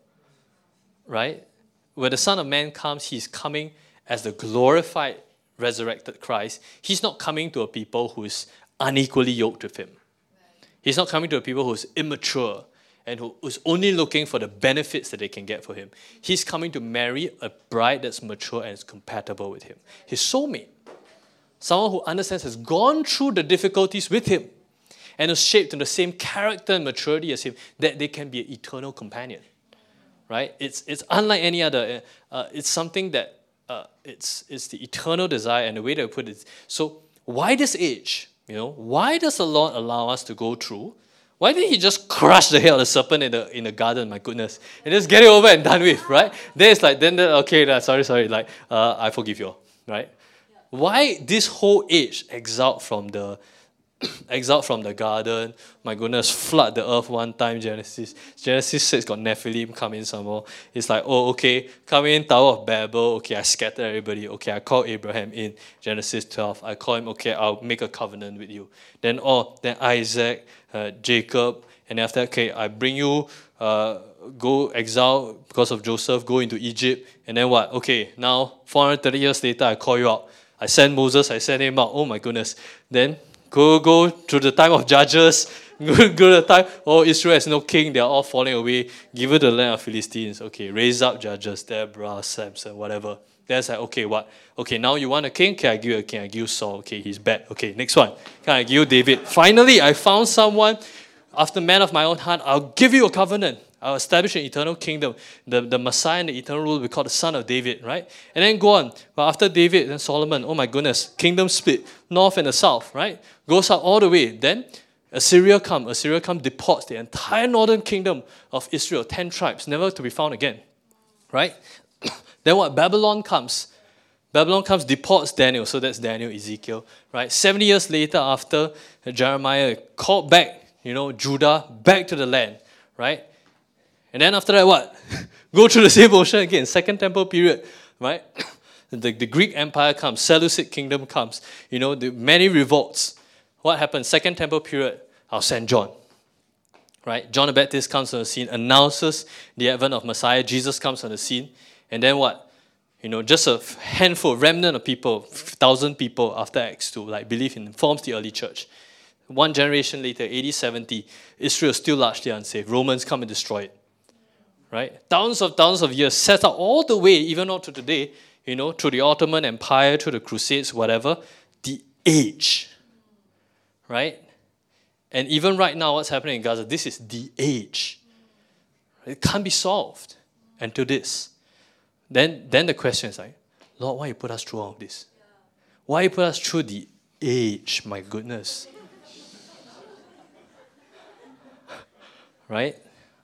right? When the Son of Man comes, he's coming as the glorified resurrected Christ. He's not coming to a people who is unequally yoked with him. He's not coming to a people who is immature and who is only looking for the benefits that they can get for him. He's coming to marry a bride that's mature and is compatible with him. His soulmate. Someone who understands, has gone through the difficulties with him and is shaped in the same character and maturity as him, that they can be an eternal companion. Right? It's, it's unlike any other. Uh, it's something that Uh, it's it's the eternal desire, and the way that I put it. So why this age? You know, why does the Lord allow us to go through? Why didn't he just crush the head of the serpent in the in the garden? My goodness, and just get it over and done with, right? Then it's like then, then okay, nah, sorry, sorry, like uh, I forgive you all, right? Yeah. Why this whole age exalt from the exiled from the garden? My goodness, flood the earth one time. Genesis Genesis six got Nephilim come in some more. It's like, oh, okay, come in, Tower of Babel. Okay, I scatter everybody. Okay, I call Abraham in. Genesis twelve. I call him, okay, I'll make a covenant with you. Then, oh, then Isaac, uh, Jacob, and after that, okay, I bring you, uh, go exile because of Joseph, go into Egypt. And then what? Okay, now four hundred thirty years later, I call you out. I send Moses, I send him out. Oh my goodness. Then Go, go to the time of Judges. Go, go to the time, oh, Israel has no king. They are all falling away. Give it the land of Philistines. Okay, raise up Judges, Deborah, Samson, whatever. Then it's like, okay, what? Okay, now you want a king? Okay, I give you a king. I give you Saul. Okay, he's bad. Okay, next one. Can I give you David? Finally, I found someone after man of my own heart. I'll give you a covenant. I'll establish an eternal kingdom. The, the Messiah and the eternal rule will be called the Son of David, right? And then go on. But after David, then Solomon, oh my goodness, kingdom split, north and the south, right? Goes up all the way. Then Assyria come. Assyria come, deports the entire northern kingdom of Israel, ten tribes, never to be found again, right? Then what? Babylon comes. Babylon comes, deports Daniel. So that's Daniel, Ezekiel, right? seventy years later, after Jeremiah called back, you know, Judah back to the land, right? And then after that, what? Go through the same motion again. Second Temple period, right? The, the Greek Empire comes. Seleucid kingdom comes. You know, the many revolts. What happens? Second Temple period, I'll send John. Right? John the Baptist comes on the scene, announces the advent of Messiah. Jesus comes on the scene. And then what? You know, just a handful, remnant of people, thousand people after Acts two, like believe in, forms the early church. One generation later, A D seventy, Israel is still largely unsafe. Romans come and destroy it. Right? Thousands of thousands of years, set up all the way, even up to today, you know, through the Ottoman Empire, through the Crusades, whatever, the age. Right? And even right now, what's happening in Gaza, this is the age. It can't be solved until this. Then, then the question is like, Lord, why you put us through all of this? Why you put us through the age? My goodness. Right?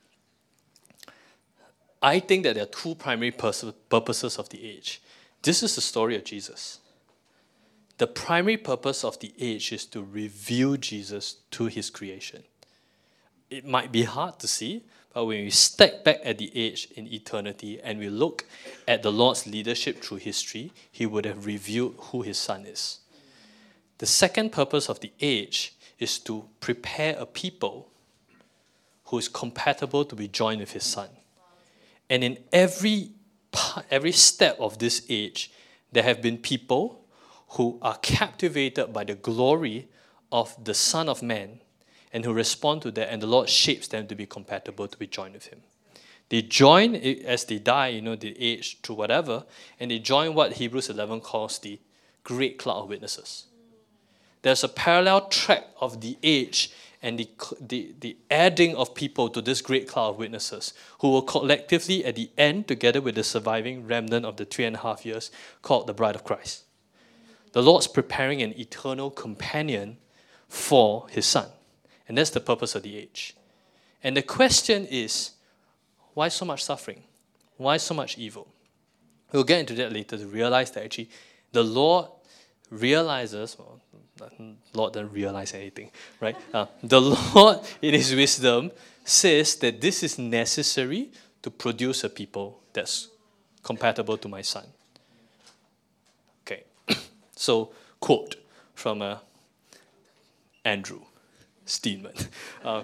I think that there are two primary pers- purposes of the age. This is the story of Jesus. The primary purpose of the age is to reveal Jesus to his creation. It might be hard to see, but when we step back at the age in eternity and we look at the Lord's leadership through history, he would have revealed who his son is. The second purpose of the age is to prepare a people who is compatible to be joined with his son. And in every every step of this age, there have been people who are captivated by the glory of the Son of Man and who respond to that, and the Lord shapes them to be compatible, to be joined with him. They join as they die, you know, the age through whatever, and they join what Hebrews eleven calls the great cloud of witnesses. There's a parallel track of the age and the, the, the adding of people to this great cloud of witnesses who will collectively at the end, together with the surviving remnant of the three and a half years, called the bride of Christ. The Lord's preparing an eternal companion for his son. And that's the purpose of the age. And the question is, why so much suffering? Why so much evil? We'll get into that later to realize that actually the Lord realizes, well, the Lord doesn't realize anything, right? Uh, the Lord, in his wisdom, says that this is necessary to produce a people that's compatible to my son. Okay, so quote from uh, Andrew Steenman. Uh,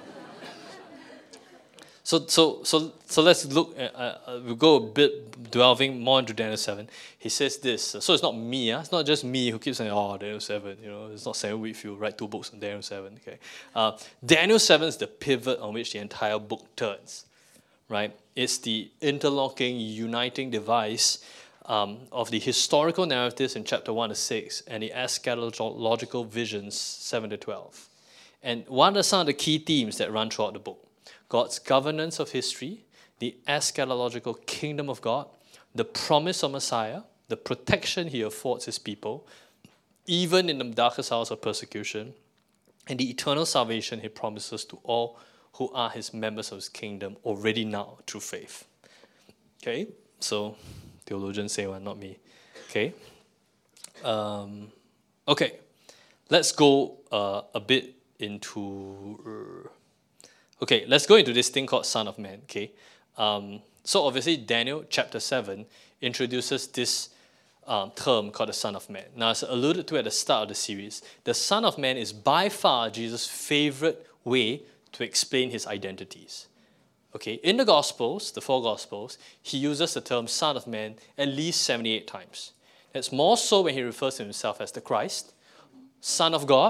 So, so, so, so let's look. At, uh, uh, we'll go a bit delving more into Daniel seven. He says this. So it's not me. Uh, it's not just me who keeps saying, "Oh, Daniel seven." You know, it's not Samuel Whitfield write two books on Daniel seven. Okay, uh, Daniel seven is the pivot on which the entire book turns. Right? It's the interlocking, uniting device um, of the historical narratives in chapter one to six and the eschatological visions seven to twelve. And what are some of the key themes that run throughout the book? God's governance of history, the eschatological kingdom of God, the promise of Messiah, the protection he affords his people, even in the darkest hours of persecution, and the eternal salvation he promises to all who are his members of his kingdom already now through faith. Okay, so theologians say one, not me. Okay, um, okay, let's go uh, a bit into... Uh, Okay, let's go into this thing called Son of Man, okay? Um, so obviously Daniel chapter seven introduces this um, term called the Son of Man. Now, as alluded to at the start of the series, the Son of Man is by far Jesus' favorite way to explain his identities. Okay, in the Gospels, the four Gospels, he uses the term Son of Man at least seventy-eight times. It's more so when he refers to himself as the Christ, Son of God,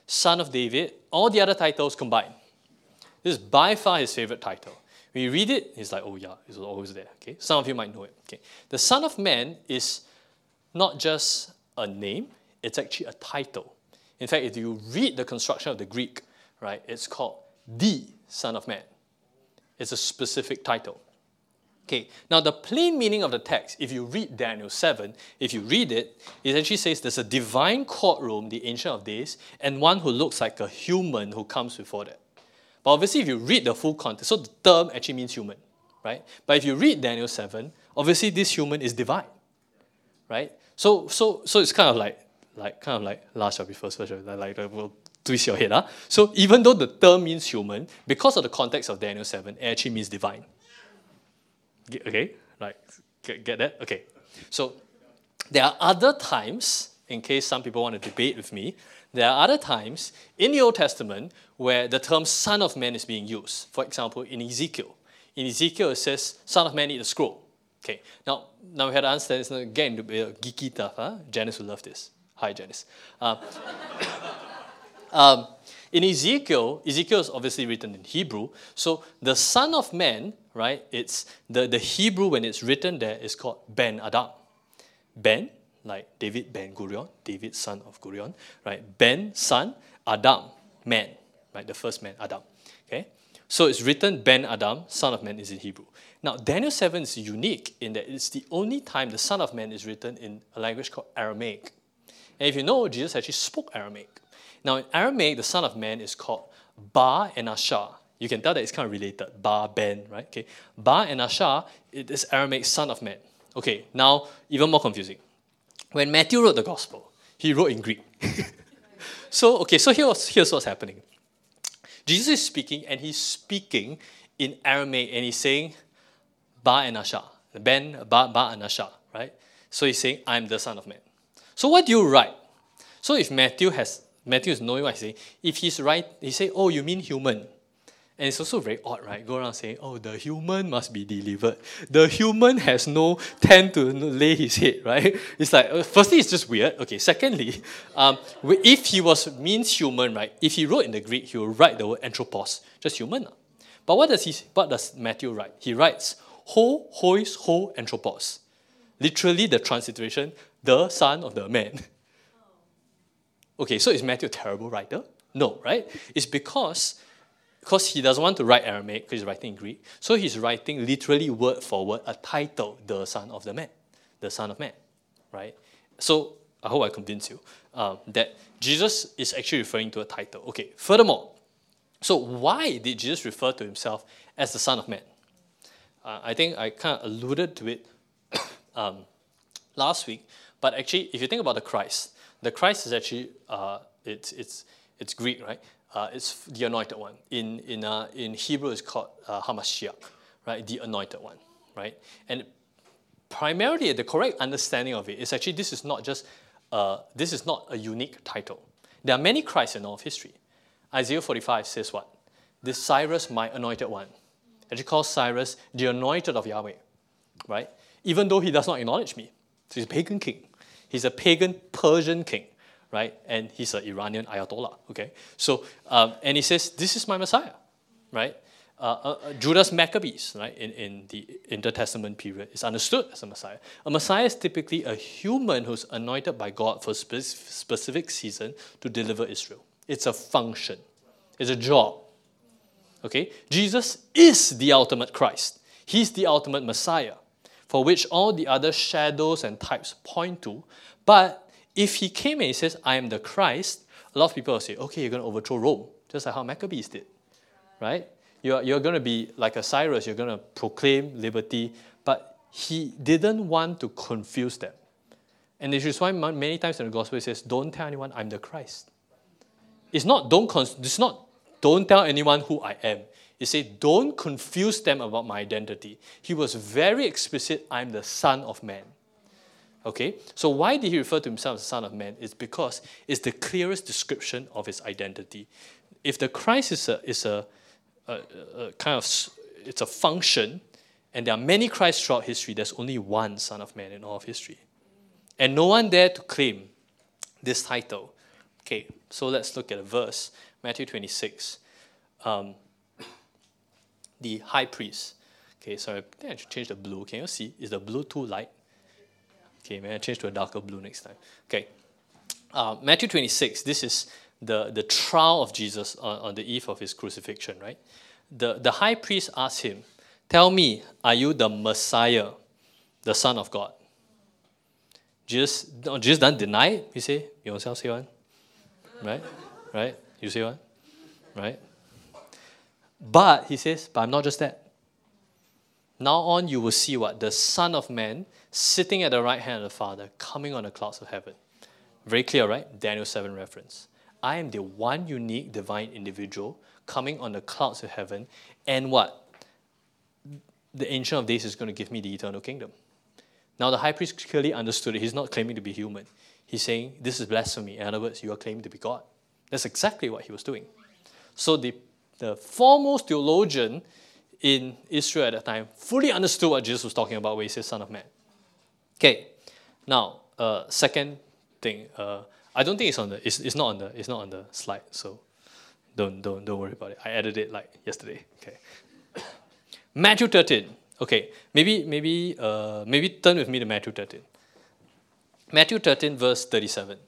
Son of David, all the other titles combined. This is by far his favorite title. When you read it, he's like, oh yeah, it's always there. Okay, some of you might know it. Okay, the Son of Man is not just a name, it's actually a title. In fact, if you read the construction of the Greek, right, it's called the Son of Man. It's a specific title. Okay, now the plain meaning of the text, if you read Daniel seven, if you read it, it actually says there's a divine courtroom, the Ancient of Days, and one who looks like a human who comes before that. But obviously, if you read the full context, so the term actually means human, right? But if you read Daniel seven, obviously this human is divine, right? So, so, so it's kind of like, like kind of like last shall be first, first shall be like, like we'll twist your head, huh? So even though the term means human, because of the context of Daniel seven, it actually means divine. Okay, like, get, get that? Okay. So there are other times, in case some people want to debate with me, there are other times in the Old Testament where the term Son of Man is being used. For example, in Ezekiel. In Ezekiel, it says, Son of Man, eat the scroll. Okay, now, now we have to understand, it's not getting into uh, geeky stuff. Huh? Janice will love this. Hi, Janice. Uh, um, in Ezekiel, Ezekiel is obviously written in Hebrew. So the Son of Man, right, it's the, the Hebrew when it's written there is called Ben Adam. Ben, like David Ben Gurion, David son of Gurion, right? Ben, son, Adam, man, right? The first man, Adam. Okay? So it's written Ben Adam, son of man is in Hebrew. Now, Daniel seven is unique in that it's the only time the Son of Man is written in a language called Aramaic. And if you know, Jesus actually spoke Aramaic. Now, in Aramaic, the Son of Man is called Ba and Ashar. You can tell that it's kind of related. Ba, Ben, right? Okay. Ba and Ashar, it is Aramaic Son of Man. Okay, now, even more confusing. When Matthew wrote the Gospel, he wrote in Greek. so, okay, so here was, here's what's happening. Jesus is speaking, and he's speaking in Aramaic, and he's saying, Ba and Ashar. Ben, Ba, Ba and Ashar, right? So he's saying, I'm the Son of Man. So what do you write? So if Matthew has, Matthew is knowing what he's saying, if he's right, he say, oh, you mean human. And it's also very odd, right? Go around saying, oh, the human must be delivered. The human has no tent to lay his head, right? It's like, firstly, it's just weird. Okay, secondly, um, if he was means human, right? If he wrote in the Greek, he would write the word anthropos, just human. But what does he? What does Matthew write? He writes, ho, hois, ho, anthropos. Literally, the transliteration, the son of the man. Okay, so is Matthew a terrible writer? No, right? It's because Because he doesn't want to write Aramaic, because he's writing in Greek. So he's writing literally word for word a title, the Son of the Man, the Son of Man, right? So I hope I convince you um, that Jesus is actually referring to a title. Okay, furthermore, so why did Jesus refer to himself as the Son of Man? Uh, I think I kind of alluded to it um, last week, but actually, if you think about the Christ, the Christ is actually, uh, it's, it's, it's Greek, right? Uh, it's the anointed one. In in uh, in Hebrew, it's called uh, Hamashiach, right? The anointed one, right? And primarily, the correct understanding of it is actually this is not just uh, this is not a unique title. There are many Christs in all of history. Isaiah forty-five says what? This Cyrus, my anointed one. Actually calls Cyrus the anointed of Yahweh, right? Even though he does not acknowledge me, so he's a pagan king. He's a pagan Persian king. Right? And he's an Iranian Ayatollah, okay? So, um, and he says, this is my Messiah, right? Uh, uh, Judas Maccabees, right, in, in the intertestament period, is understood as a Messiah. A Messiah is typically a human who's anointed by God for a spe- specific season to deliver Israel. It's a function. It's a job, okay? Jesus is the ultimate Christ. He's the ultimate Messiah, for which all the other shadows and types point to, but if he came and he says, I am the Christ, a lot of people will say, okay, you're going to overthrow Rome, just like how Maccabees did, right? You're, you're going to be like a Cyrus, you're going to proclaim liberty, but he didn't want to confuse them. And this is why many times in the gospel it says, don't tell anyone I'm the Christ. It's not don't, it's not, don't tell anyone who I am. It says, don't confuse them about my identity. He was very explicit, I'm the Son of Man. Okay, so why did he refer to himself as the Son of Man? It's because it's the clearest description of his identity. If the Christ is a is a, a, a kind of it's a function, and there are many Christs throughout history, there's only one Son of Man in all of history, and no one dared to claim this title Okay, so let's look at a verse, Matthew twenty-six. Um, the high priest. Okay, sorry, I think I should change the blue. Can you see? Is the blue too light? Okay, may I change to a darker blue next time? Okay, uh, Matthew twenty-six, this is the, the trial of Jesus on, on the eve of his crucifixion, right? The, the high priest asked him, tell me, are you the Messiah, the Son of God? Jesus, no, Jesus doesn't deny it. He say, you yourself say one. Right? Right? You say one. Right? But, he says, but I'm not just that. Now on you will see what? The Son of Man sitting at the right hand of the Father, coming on the clouds of heaven. Very clear, right? Daniel seven reference. I am the one unique divine individual coming on the clouds of heaven. And what? The Ancient of Days is going to give me the eternal kingdom. Now the high priest clearly understood it. He's not claiming to be human. He's saying, this is blasphemy. In other words, you are claiming to be God. That's exactly what he was doing. So the, the foremost theologian in Israel at that time fully understood what Jesus was talking about when he says Son of Man. Okay, now, uh, second thing. Uh, I don't think it's on the, it's, it's not on the, it's not on the slide, so don't, don't, don't worry about it. I added it like yesterday. Okay. Matthew thirteen. Okay, maybe, maybe, uh, maybe turn with me to Matthew thirteen. Matthew thirteen, verse thirty-seven.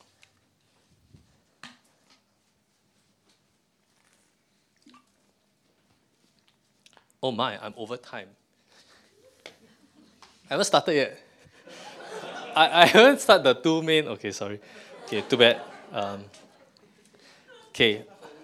Oh my, I'm over time. I haven't started yet. I, I haven't started the two main. Okay, sorry. Okay, too bad. Um, okay.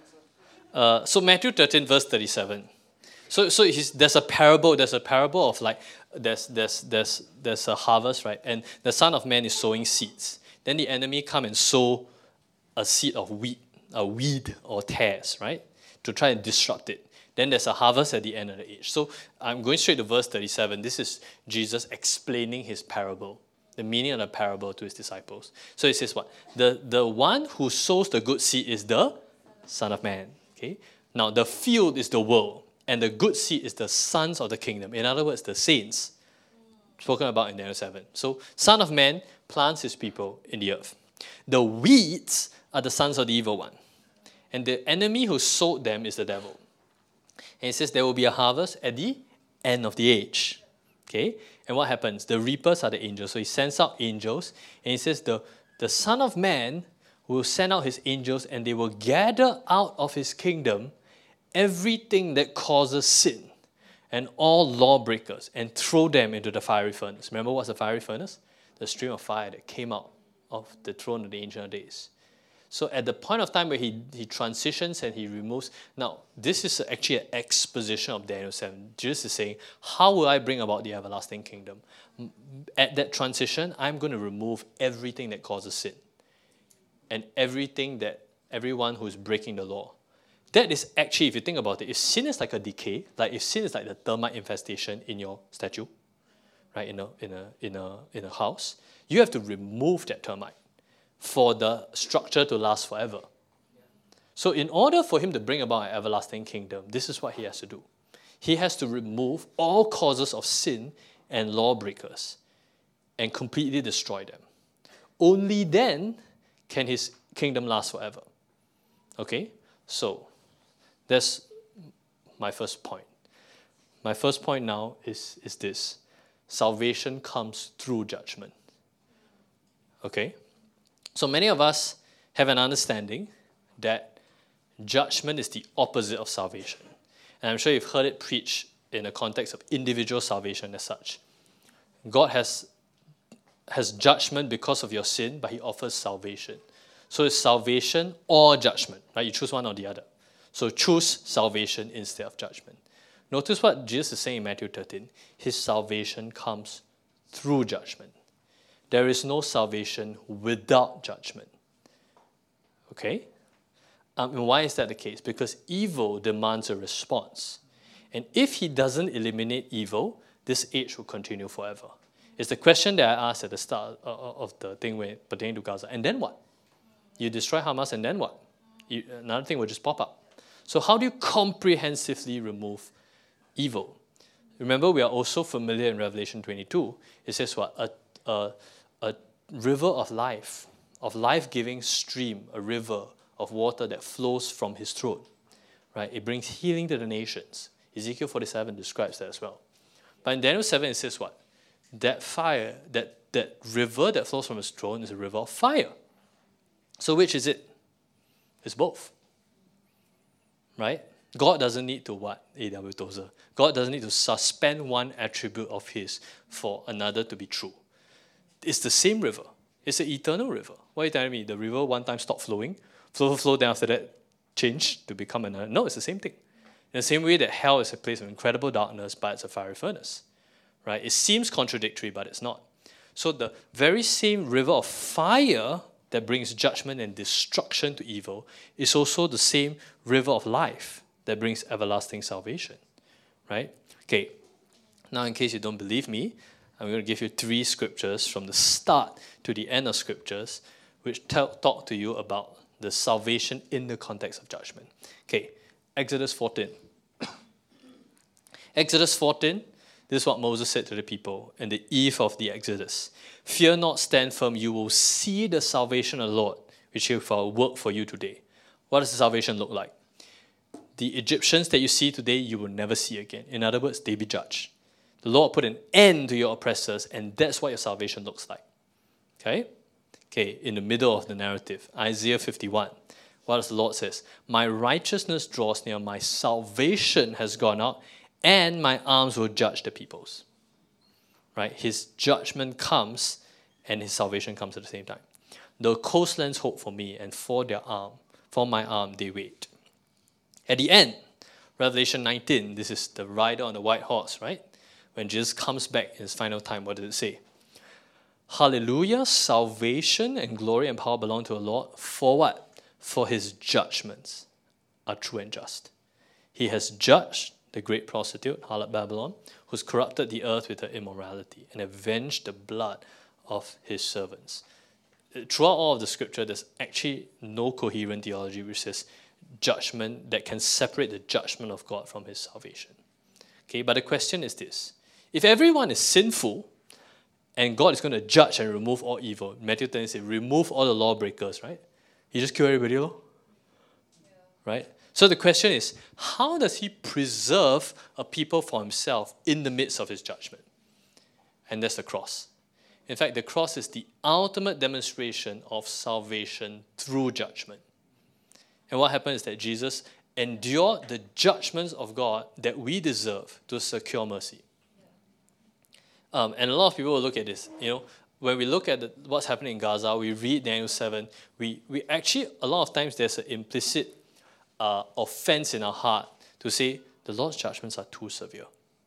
Uh, so Matthew thirteen, verse thirty-seven. So, so he's, there's a parable. There's a parable of like there's there's there's there's a harvest, right? And the Son of Man is sowing seeds. Then the enemy come and sow a seed of wheat, a weed or tares, right, to try and disrupt it. Then there's a harvest at the end of the age. So I'm going straight to verse thirty-seven. This is Jesus explaining his parable, the meaning of the parable to his disciples. So he says what? The, the one who sows the good seed is the Son of Man. Okay. Now the field is the world, and the good seed is the sons of the kingdom. In other words, the saints, spoken about in Daniel seven. So Son of Man plants his people in the earth. The weeds are the sons of the evil one. And the enemy who sowed them is the devil. And he says there will be a harvest at the end of the age. Okay? And what happens? The reapers are the angels. So he sends out angels. And he says the, the Son of Man will send out his angels, and they will gather out of his kingdom everything that causes sin and all lawbreakers, and throw them into the fiery furnace. Remember what's the fiery furnace? The stream of fire that came out of the throne of the Ancient of Days. So at the point of time where he, he transitions and he removes, now this is actually an exposition of Daniel seven. Jesus is saying, how will I bring about the everlasting kingdom? At that transition, I'm going to remove everything that causes sin and everything that everyone who is breaking the law. That is actually, if you think about it, if sin is like a decay, like if sin is like the termite infestation in your statue, right, in a, in a, in a, in a house, you have to remove that termite for the structure to last forever. So in order for him to bring about an everlasting kingdom, this is what he has to do. He has to remove all causes of sin and lawbreakers and completely destroy them. Only then can his kingdom last forever. Okay? So that's my first point. My first point now is, is this. Salvation comes through judgment. Okay? So many of us have an understanding that judgment is the opposite of salvation. And I'm sure you've heard it preached in the context of individual salvation as such. God has, has judgment because of your sin, but he offers salvation. So it's salvation or judgment, right? You choose one or the other. So choose salvation instead of judgment. Notice what Jesus is saying in Matthew thirteen. His salvation comes through judgment. There is no salvation without judgment. Okay? Um, and why is that the case? Because evil demands a response. And if he doesn't eliminate evil, this age will continue forever. It's the question that I asked at the start of the thing when pertaining to Gaza. And then what? You destroy Hamas, and then what? You, another thing will just pop up. So how do you comprehensively remove evil? Remember, we are also familiar in Revelation twenty-two. It says what? A, a, a river of life, of life-giving stream, a river of water that flows from his throne. Right? It brings healing to the nations. Ezekiel forty-seven describes that as well. But in Daniel seven, it says what? That fire, that, that river that flows from his throne is a river of fire. So which is it? It's both. Right? God doesn't need to what? A W Tozer. God doesn't need to suspend one attribute of his for another to be true. It's the same river. It's an eternal river. What are you telling me? The river one time stopped flowing, flow, flow, flow, then after that changed to become another? No, it's the same thing. In the same way that hell is a place of incredible darkness, but it's a fiery furnace. Right? It seems contradictory, but it's not. So the very same river of fire that brings judgment and destruction to evil is also the same river of life that brings everlasting salvation. Right? Okay. Now, in case you don't believe me, I'm going to give you three scriptures from the start to the end of scriptures, which tell, talk to you about the salvation in the context of judgment. Okay, Exodus fourteen. Exodus fourteen, this is what Moses said to the people in the eve of the Exodus. Fear not, stand firm, you will see the salvation of the Lord, which he will work for you today. What does the salvation look like? The Egyptians that you see today, you will never see again. In other words, they be judged. The Lord put an end to your oppressors, and that's what your salvation looks like. Okay? Okay, in the middle of the narrative, Isaiah fifty-one. What does the Lord says? My righteousness draws near, my salvation has gone out, and my arms will judge the peoples. Right? His judgment comes, and his salvation comes at the same time. The coastlands hope for me, and for their arm, for my arm they wait. At the end, Revelation nineteen, this is the rider on the white horse, right? When Jesus comes back in his final time, what does it say? Hallelujah, salvation and glory and power belong to the Lord. For what? For his judgments are true and just. He has judged the great prostitute, harlot Babylon, who's corrupted the earth with her immorality and avenged the blood of his servants. Throughout all of the scripture, there's actually no coherent theology which says judgment that can separate the judgment of God from his salvation. Okay, but the question is this. If everyone is sinful, and God is going to judge and remove all evil, Matthew ten says, remove all the lawbreakers, right? He just kill everybody, yeah. Right? So the question is, how does he preserve a people for himself in the midst of his judgment? And that's the cross. In fact, the cross is the ultimate demonstration of salvation through judgment. And what happens is that Jesus endured the judgments of God that we deserve to secure mercy. Um, and a lot of people will look at this. You know, when we look at the, what's happening in Gaza, we read Daniel seven, we, we actually, a lot of times there's an implicit uh, offense in our heart to say, the Lord's judgments are too severe.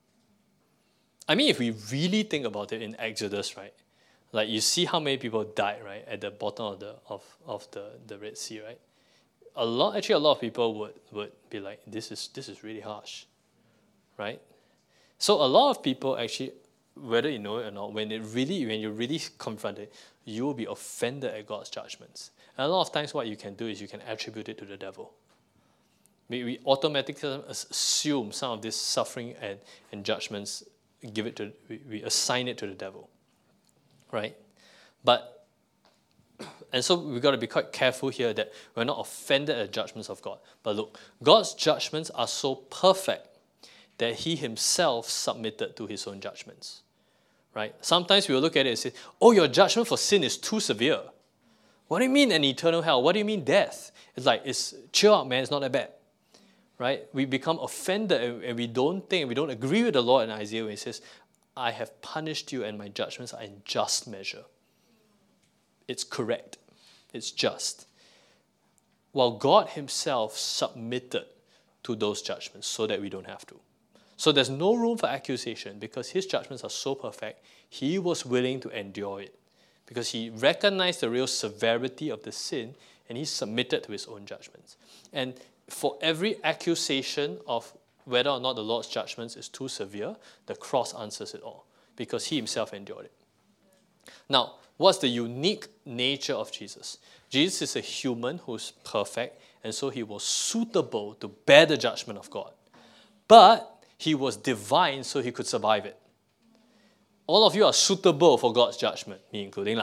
I mean, if we really think about it in Exodus, right? Like you see how many people died, right, at the bottom of the of, of the, the Red Sea, right? A lot, actually, a lot of people would, would be like, this is this is really harsh, right? So a lot of people actually, whether you know it or not, when it really, when you're really confronted, you will be offended at God's judgments. And a lot of times, what you can do is you can attribute it to the devil. We, we automatically assume some of this suffering and, and judgments, give it to, we, we assign it to the devil, right? But And so we've got to be quite careful here that we're not offended at the judgments of God. But look, God's judgments are so perfect that he himself submitted to his own judgments. Right? Sometimes we will look at it and say, oh, your judgment for sin is too severe. What do you mean an eternal hell? What do you mean death? It's like, it's chill out, man, it's not that bad. Right? We become offended and, and we don't think, we don't agree with the Lord in Isaiah when he says, I have punished you and my judgments are in just measure. It's correct. It's just. While God himself submitted to those judgments so that we don't have to. So there's no room for accusation because his judgments are so perfect, he was willing to endure it because he recognized the real severity of the sin and he submitted to his own judgments. And for every accusation of whether or not the Lord's judgments is too severe, the cross answers it all because he himself endured it. Now, what's the unique nature of Jesus? Jesus is a human who's perfect, and so he was suitable to bear the judgment of God. But he was divine, so he could survive it. All of you are suitable for God's judgment, me including.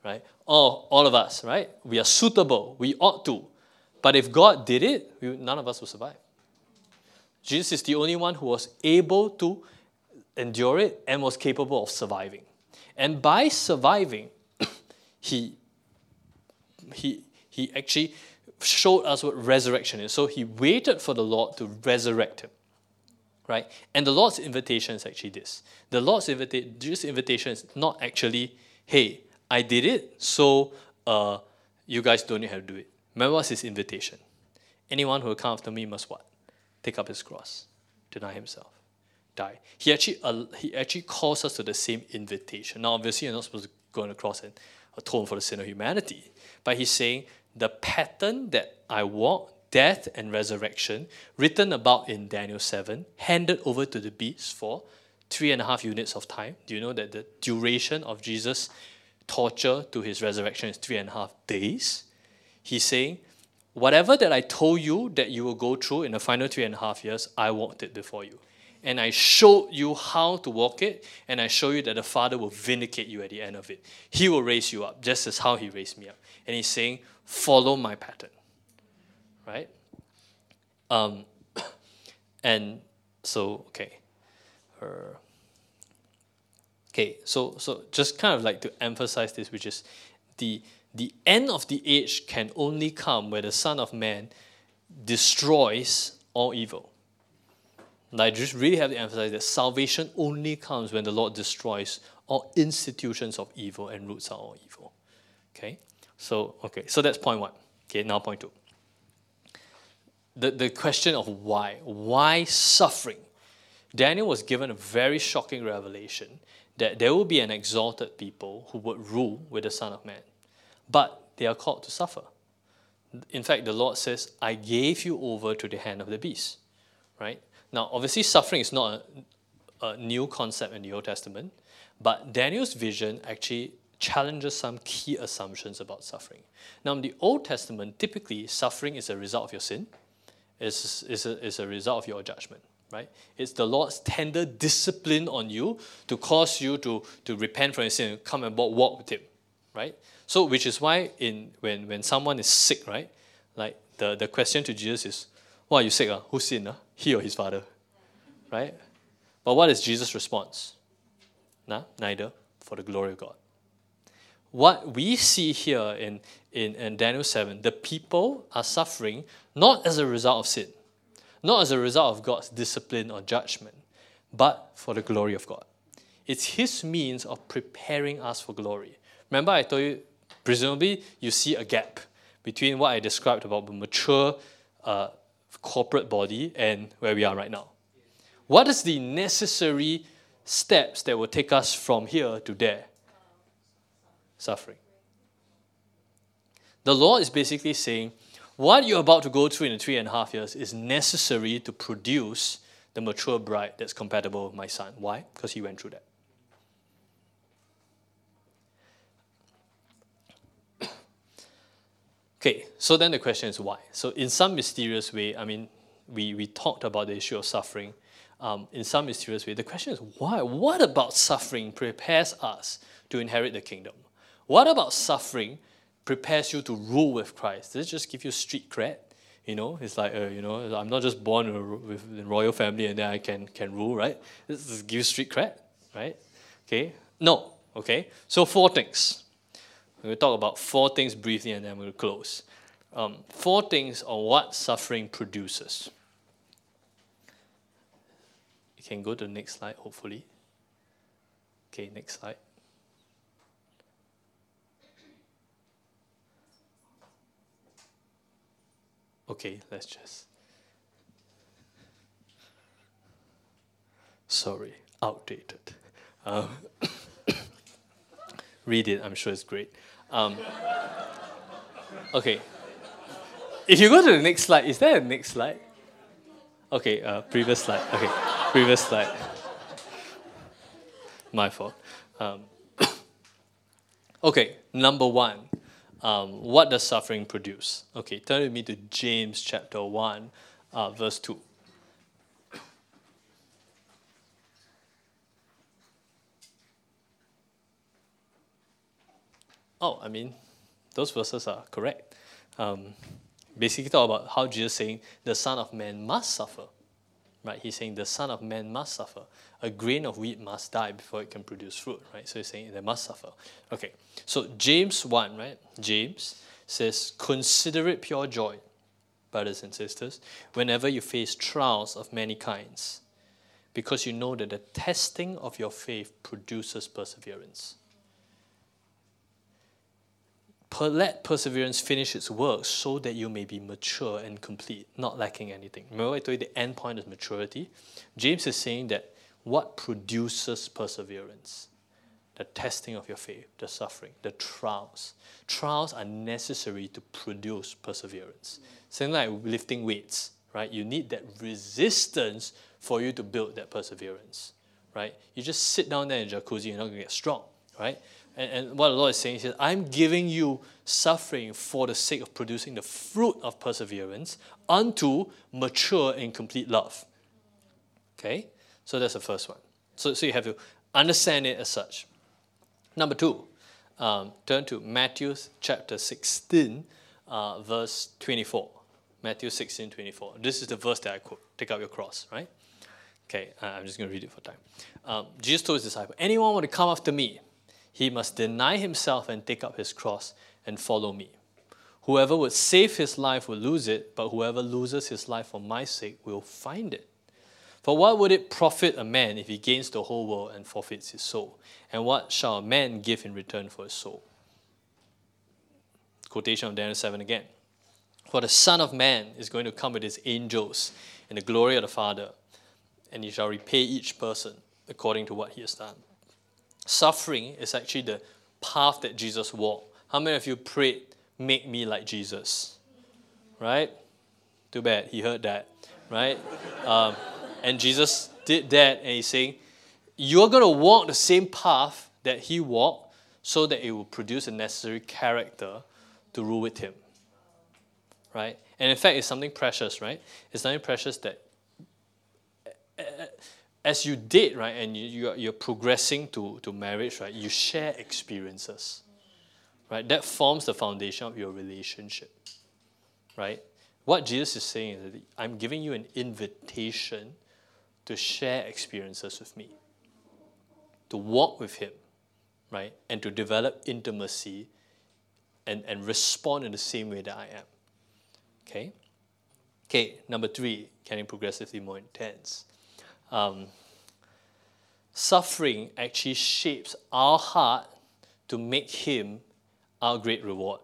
right? All, all of us, right? We are suitable. We ought to. But if God did it, we, none of us will survive. Jesus is the only one who was able to endure it and was capable of surviving. And by surviving, he, he, he actually showed us what resurrection is. So he waited for the Lord to resurrect him. Right? And the Lord's invitation is actually this. The Lord's invitation, Jesus' invitation is not actually, hey, I did it, so uh, you guys don't have to do it. Remember what's his invitation? Anyone who will come after me must what? Take up his cross, deny himself, die. He actually uh, he actually calls us to the same invitation. Now, obviously, you're not supposed to go on the cross and atone for the sin of humanity. But he's saying, the pattern that I walk, death and resurrection, written about in Daniel seven, handed over to the beast for three and a half units of time. Do you know that the duration of Jesus' torture to his resurrection is three and a half days? He's saying, whatever that I told you that you will go through in the final three and a half years, I walked it before you. And I showed you how to walk it, and I show you that the Father will vindicate you at the end of it. He will raise you up, just as how he raised me up. And he's saying, follow my pattern. Right? Um, and so, okay. Uh, okay, so so just kind of like to emphasize this, which is the the end of the age can only come where the Son of Man destroys all evil. And I just really have to emphasize that salvation only comes when the Lord destroys all institutions of evil and roots out all evil. Okay? So, okay, so that's point one. Okay, now point two. The, the question of why. Why suffering? Daniel was given a very shocking revelation that there will be an exalted people who would rule with the Son of Man. But they are called to suffer. In fact, the Lord says, I gave you over to the hand of the beast. Right? Now, obviously, suffering is not a, a new concept in the Old Testament, but Daniel's vision actually challenges some key assumptions about suffering. Now, in the Old Testament, typically, suffering is a result of your sin. Is is a, is a result of your judgment, right? It's the Lord's tender discipline on you to cause you to, to repent from your sin and come and walk with him, right? So, which is why in when, when someone is sick, right? Like the, the question to Jesus is, why are you sick? Uh? Who sinned? Uh? He or his father? Right? But what is Jesus' response? Nah, neither, for the glory of God. What we see here in, in, in Daniel seven, the people are suffering not as a result of sin, not as a result of God's discipline or judgment, but for the glory of God. It's his means of preparing us for glory. Remember I told you, presumably you see a gap between what I described about the mature uh, corporate body and where we are right now. What is the necessary steps that will take us from here to there? Suffering. The Lord is basically saying, what you're about to go through in the three and a half years is necessary to produce the mature bride that's compatible with my son. Why? Because he went through that. Okay, so then the question is why? So in some mysterious way, I mean, we, we talked about the issue of suffering. Um, in some mysterious way, the question is why? What about suffering prepares us to inherit the kingdom? What about suffering prepares you to rule with Christ? Does it just give you street cred? You know, it's like, uh, you know, I'm not just born in a, with a royal family and then I can, can rule, right? This just gives street cred, right? Okay, no, okay. So four things. We'll talk about four things briefly and then we'll close. Um, four things on what suffering produces. You can go to the next slide, hopefully. Okay, next slide. Okay, let's just... Sorry, outdated. Um, read it, I'm sure it's great. Um, okay. If you go to the next slide, is there a next slide? Okay, uh, previous slide. Okay, previous slide. My fault. Um, okay, number one. Um, what does suffering produce? Okay, turn with me to James chapter one, uh, verse two. oh, I mean, those verses are correct. Um, basically talk about how Jesus is saying the Son of Man must suffer. Right? He's saying the Son of Man must suffer. A grain of wheat must die before it can produce fruit. Right? So he's saying they must suffer. Okay. So James one, right? James says, consider it pure joy, brothers and sisters, whenever you face trials of many kinds, because you know that the testing of your faith produces perseverance. Per- let perseverance finish its work so that you may be mature and complete, not lacking anything. Remember I told you the end point is maturity? James is saying that what produces perseverance? The testing of your faith, the suffering, the trials. Trials are necessary to produce perseverance. Something like lifting weights, right? You need that resistance for you to build that perseverance, right? You just sit down there in jacuzzi, you're not going to get strong, right? And, and what the Lord is saying is, I'm giving you suffering for the sake of producing the fruit of perseverance unto mature and complete love. Okay? So that's the first one. So, so you have to understand it as such. Number two, um, turn to Matthew chapter sixteen, uh, verse twenty-four. Matthew sixteen, twenty-four. This is the verse that I quote. Take up your cross, right? Okay, uh, I'm just going to read it for time. Um, Jesus told his disciples, anyone want to come after me, he must deny himself and take up his cross and follow me. Whoever would save his life will lose it, but whoever loses his life for my sake will find it. For what would it profit a man if he gains the whole world and forfeits his soul? And what shall a man give in return for his soul? Quotation of Daniel seven again. For the Son of Man is going to come with his angels in the glory of the Father, and he shall repay each person according to what he has done. Suffering is actually the path that Jesus walked. How many of you prayed, make me like Jesus? Right? Too bad, he heard that. Right? Um, and Jesus did that, and he's saying, you're going to walk the same path that he walked so that it will produce a necessary character to rule with him. Right? And in fact, it's something precious, right? It's something precious that as you date, right, and you, you're, you're progressing to, to marriage, right, you share experiences, right? That forms the foundation of your relationship, right? What Jesus is saying is that I'm giving you an invitation to share experiences with me, to walk with him, right, and to develop intimacy and, and respond in the same way that I am, okay? Okay, number three, getting progressively more intense. Um, suffering actually shapes our heart to make him our great reward.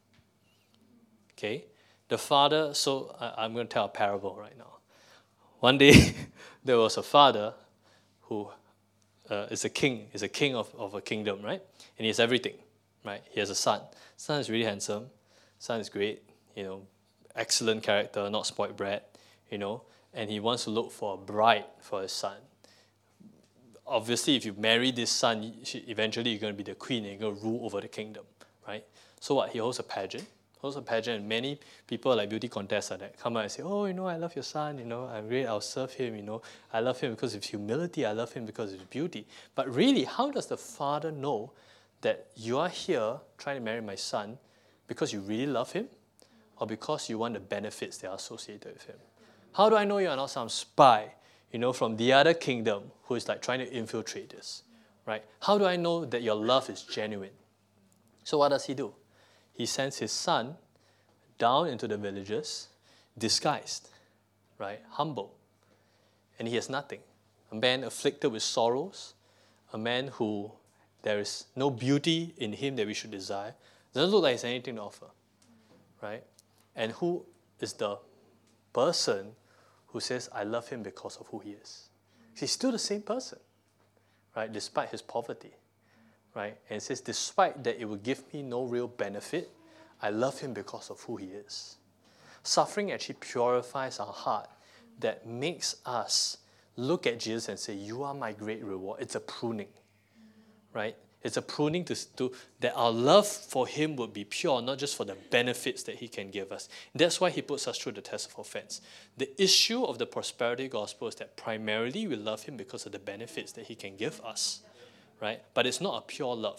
Okay? The father, so I, I'm going to tell a parable right now. One day, there was a father who uh, is a king, is a king of, of a kingdom, right? And he has everything, right? He has a son. Son is really handsome. Son is great, you know, excellent character, not spoiled brat, you know. And he wants to look for a bride for his son. Obviously, if you marry this son, eventually you're going to be the queen and you're going to rule over the kingdom, right? So what? He holds a pageant. Holds a pageant, and many people like beauty contests like that come out and say, oh, you know, I love your son, you know, I'm great, I'll serve him, you know. I love him because of his humility, I love him because of his beauty. But really, how does the father know that you are here trying to marry my son because you really love him or because you want the benefits that are associated with him? How do I know you are not some spy, you know, from the other kingdom who is like trying to infiltrate this, right? How do I know that your love is genuine? So what does he do? He sends his son down into the villages, disguised, right, humble, and he has nothing. A man afflicted with sorrows, a man who there is no beauty in him that we should desire. Doesn't look like he has anything to offer, right? And who is the person who says, I love him because of who he is? He's still the same person, right, despite his poverty, right? And it says, despite that it will give me no real benefit, I love him because of who he is. Suffering actually purifies our heart that makes us look at Jesus and say, you are my great reward. It's a pruning, right? It's a pruning to, to that our love for him would be pure, not just for the benefits that he can give us. That's why he puts us through the test of offense. The issue of the prosperity gospel is that primarily we love him because of the benefits that he can give us, right? But it's not a pure love.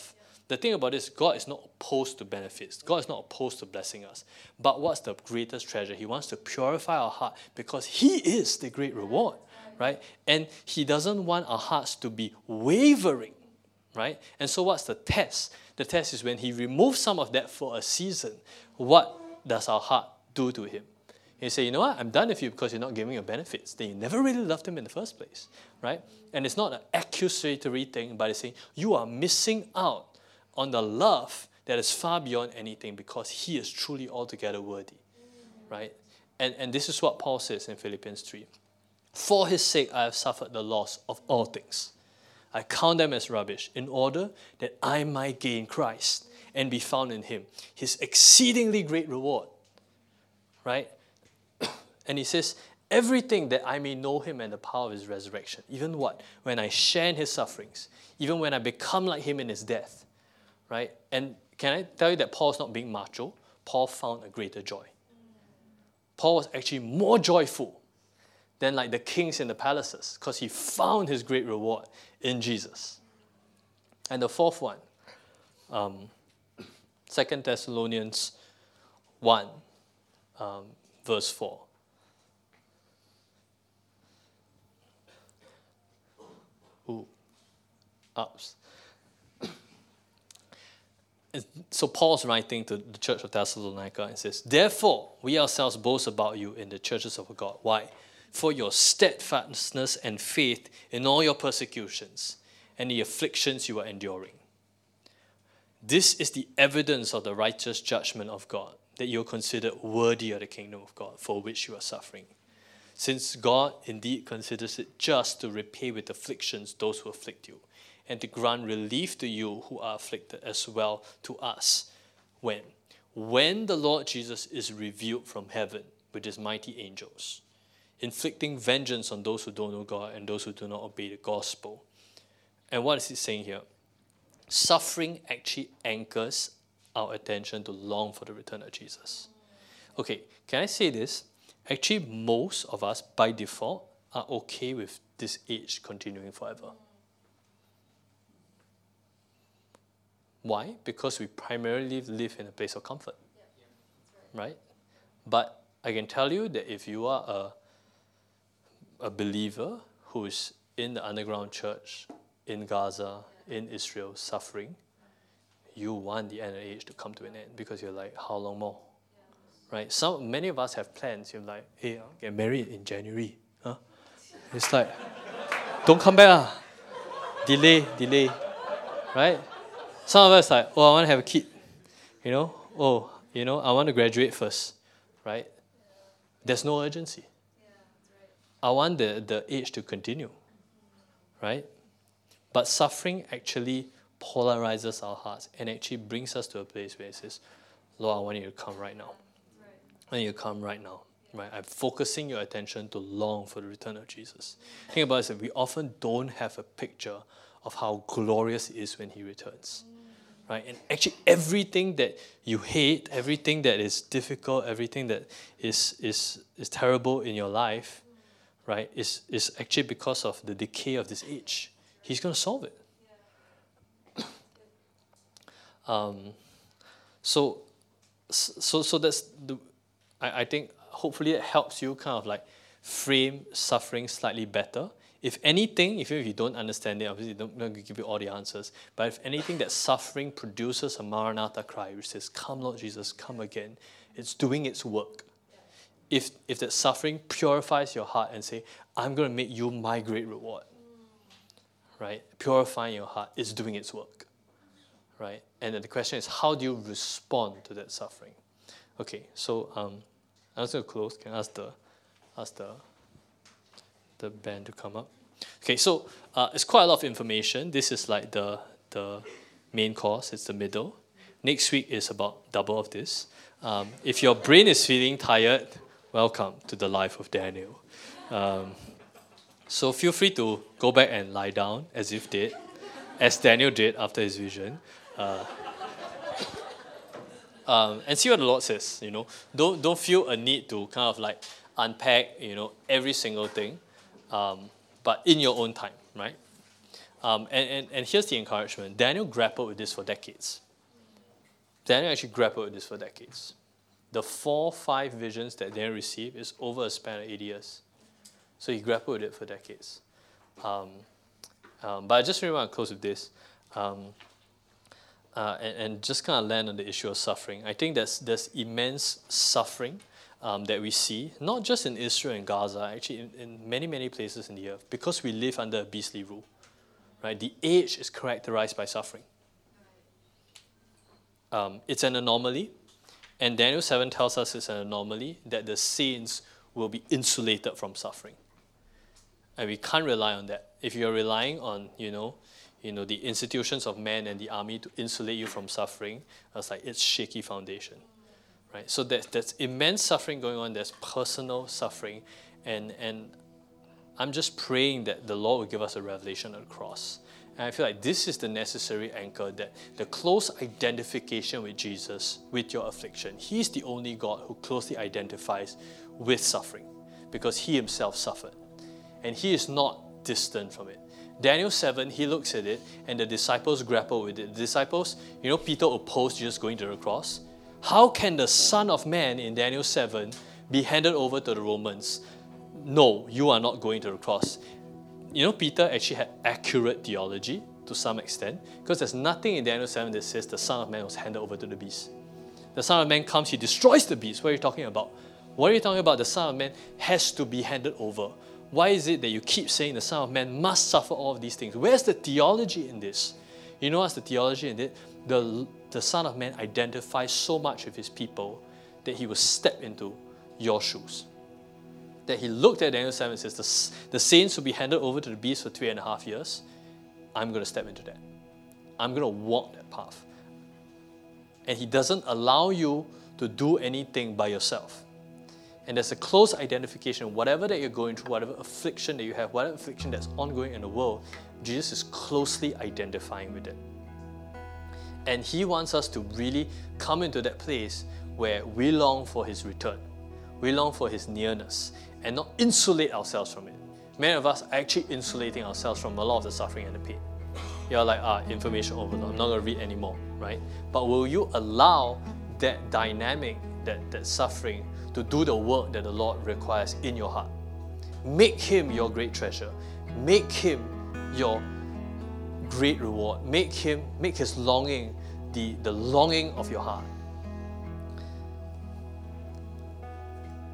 the thing about this, God is not opposed to benefits. God is not opposed to blessing us. But what's the greatest treasure? He wants to purify our heart because He is the great reward, right? And He doesn't want our hearts to be wavering, right? And so what's the test? The test is when He removes some of that for a season, what does our heart do to Him? You say, you know what, I'm done with you because you're not giving me your benefits. Then you never really loved Him in the first place, right? And it's not an accusatory thing, but it's saying you are missing out on the love that is far beyond anything because He is truly altogether worthy, right? And, and this is what Paul says in Philippians three. For His sake I have suffered the loss of all things. I count them as rubbish in order that I might gain Christ and be found in Him, His exceedingly great reward, right? And he says, everything that I may know Him and the power of His resurrection, even what? When I share in His sufferings, even when I become like Him in His death, right? And can I tell you that Paul's not being macho? Paul found a greater joy. Paul was actually more joyful than like the kings in the palaces because he found his great reward in Jesus. And the fourth one, um, Second Thessalonians one, um, verse four. Ooh, ups. So Paul's writing to the church of Thessalonica and says, therefore, we ourselves boast about you in the churches of God. Why? For your steadfastness and faith in all your persecutions and the afflictions you are enduring. This is the evidence of the righteous judgment of God, that you are considered worthy of the kingdom of God for which you are suffering. Since God indeed considers it just to repay with afflictions those who afflict you, and to grant relief to you who are afflicted as well to us. When? When the Lord Jesus is revealed from heaven with His mighty angels, inflicting vengeance on those who don't know God and those who do not obey the gospel. And what is He saying here? Suffering actually anchors our attention to long for the return of Jesus. Okay, can I say this? Actually, most of us, by default, are okay with this age continuing forever. Why? Because we primarily live in a place of comfort, right? But I can tell you that if you are a, a believer who is in the underground church, in Gaza, in Israel, suffering, you want the end of the age to come to an end because you're like, how long more? Right? Some, many of us have plans. You're like, hey, I'll get married in January. Huh? It's like, don't come back. Ah. Delay, delay, right? Some of us are like, oh, I want to have a kid. You know, oh, you know, I want to graduate first, right? There's no urgency. I want the, the age to continue, right? But suffering actually polarizes our hearts and actually brings us to a place where it says, Lord, I want you to come right now. I want you to come right now. Right? I'm focusing your attention to long for the return of Jesus. Think about it, we often don't have a picture of how glorious it is when He returns. Right? And actually everything that you hate, everything that is difficult, everything that is is is terrible in your life, right, is, is actually because of the decay of this age. He's going to solve it. um, so, so, so that's the. I, I think hopefully it helps you kind of like frame suffering slightly better. If anything, if you, if you don't understand it, obviously don't, don't give you all the answers. But if anything, that suffering produces a Maranatha cry, which says, "Come, Lord Jesus, come again." It's doing its work. If if that suffering purifies your heart and say, "I'm going to make you my great reward," right? Purifying your heart is doing its work, right? And then the question is, how do you respond to that suffering? Okay, so um, I'm just going to close. Can I ask the ask the the band to come up? Okay, so uh, it's quite a lot of information. This is like the the main course. It's the middle. Next week is about double of this. Um, if your brain is feeling tired, welcome to the life of Daniel. Um, so feel free to go back and lie down as if did, as Daniel did after his vision. Uh, um, and see what the Lord says. You know, don't don't feel a need to kind of like unpack, you know, every single thing, um, but in your own time, right? Um, and, and, and here's the encouragement. Daniel grappled with this for decades. Daniel actually grappled with this for decades. The four, five visions that Daniel received is over a span of eighty years. So he grappled with it for decades. Um, um, but I just really want to close with this. Um, uh, and, and just kind of land on the issue of suffering. I think there's, there's immense suffering um, that we see, not just in Israel and Gaza, actually in, in many, many places in the earth, because we live under a beastly rule. Right? The age is characterized by suffering. Um, it's an anomaly, and Daniel seven tells us it's an anomaly that the saints will be insulated from suffering. And we can't rely on that. If you're relying on, you know, you know, the institutions of man and the army to insulate you from suffering, it's like it's shaky foundation. Right? So there's, there's immense suffering going on, there's personal suffering, and and I'm just praying that the Lord will give us a revelation of the cross. And I feel like this is the necessary anchor, that the close identification with Jesus, with your affliction. He's the only God who closely identifies with suffering because he himself suffered. And he is not distant from it. Daniel seven, he looks at it and the disciples grapple with it. The disciples, you know, Peter opposed Jesus going to the cross. How can the Son of Man in Daniel seven be handed over to the Romans? No, you are not going to the cross. You know, Peter actually had accurate theology to some extent, because there's nothing in Daniel seven that says the Son of Man was handed over to the beast. The Son of Man comes, he destroys the beast. What are you talking about? What are you talking about? The Son of Man has to be handed over. Why is it that you keep saying the Son of Man must suffer all of these things? Where's the theology in this? You know what's the theology in it? The, the Son of Man identifies so much with his people that he will step into your shoes. That he looked at Daniel seven and says, the, the saints will be handed over to the beast for three and a half years. I'm going to step into that. I'm going to walk that path. And he doesn't allow you to do anything by yourself. And there's a close identification. Whatever that you're going through, whatever affliction that you have, whatever affliction that's ongoing in the world, Jesus is closely identifying with it. And he wants us to really come into that place where we long for his return. We long for his nearness and not insulate ourselves from it. Many of us are actually insulating ourselves from a lot of the suffering and the pain. You're like, ah, information overload, I'm not going to read anymore, right? But will you allow that dynamic, that, that suffering, to do the work that the Lord requires in your heart? Make him your great treasure. Make him your great reward. Make him, make his longing the, the longing of your heart.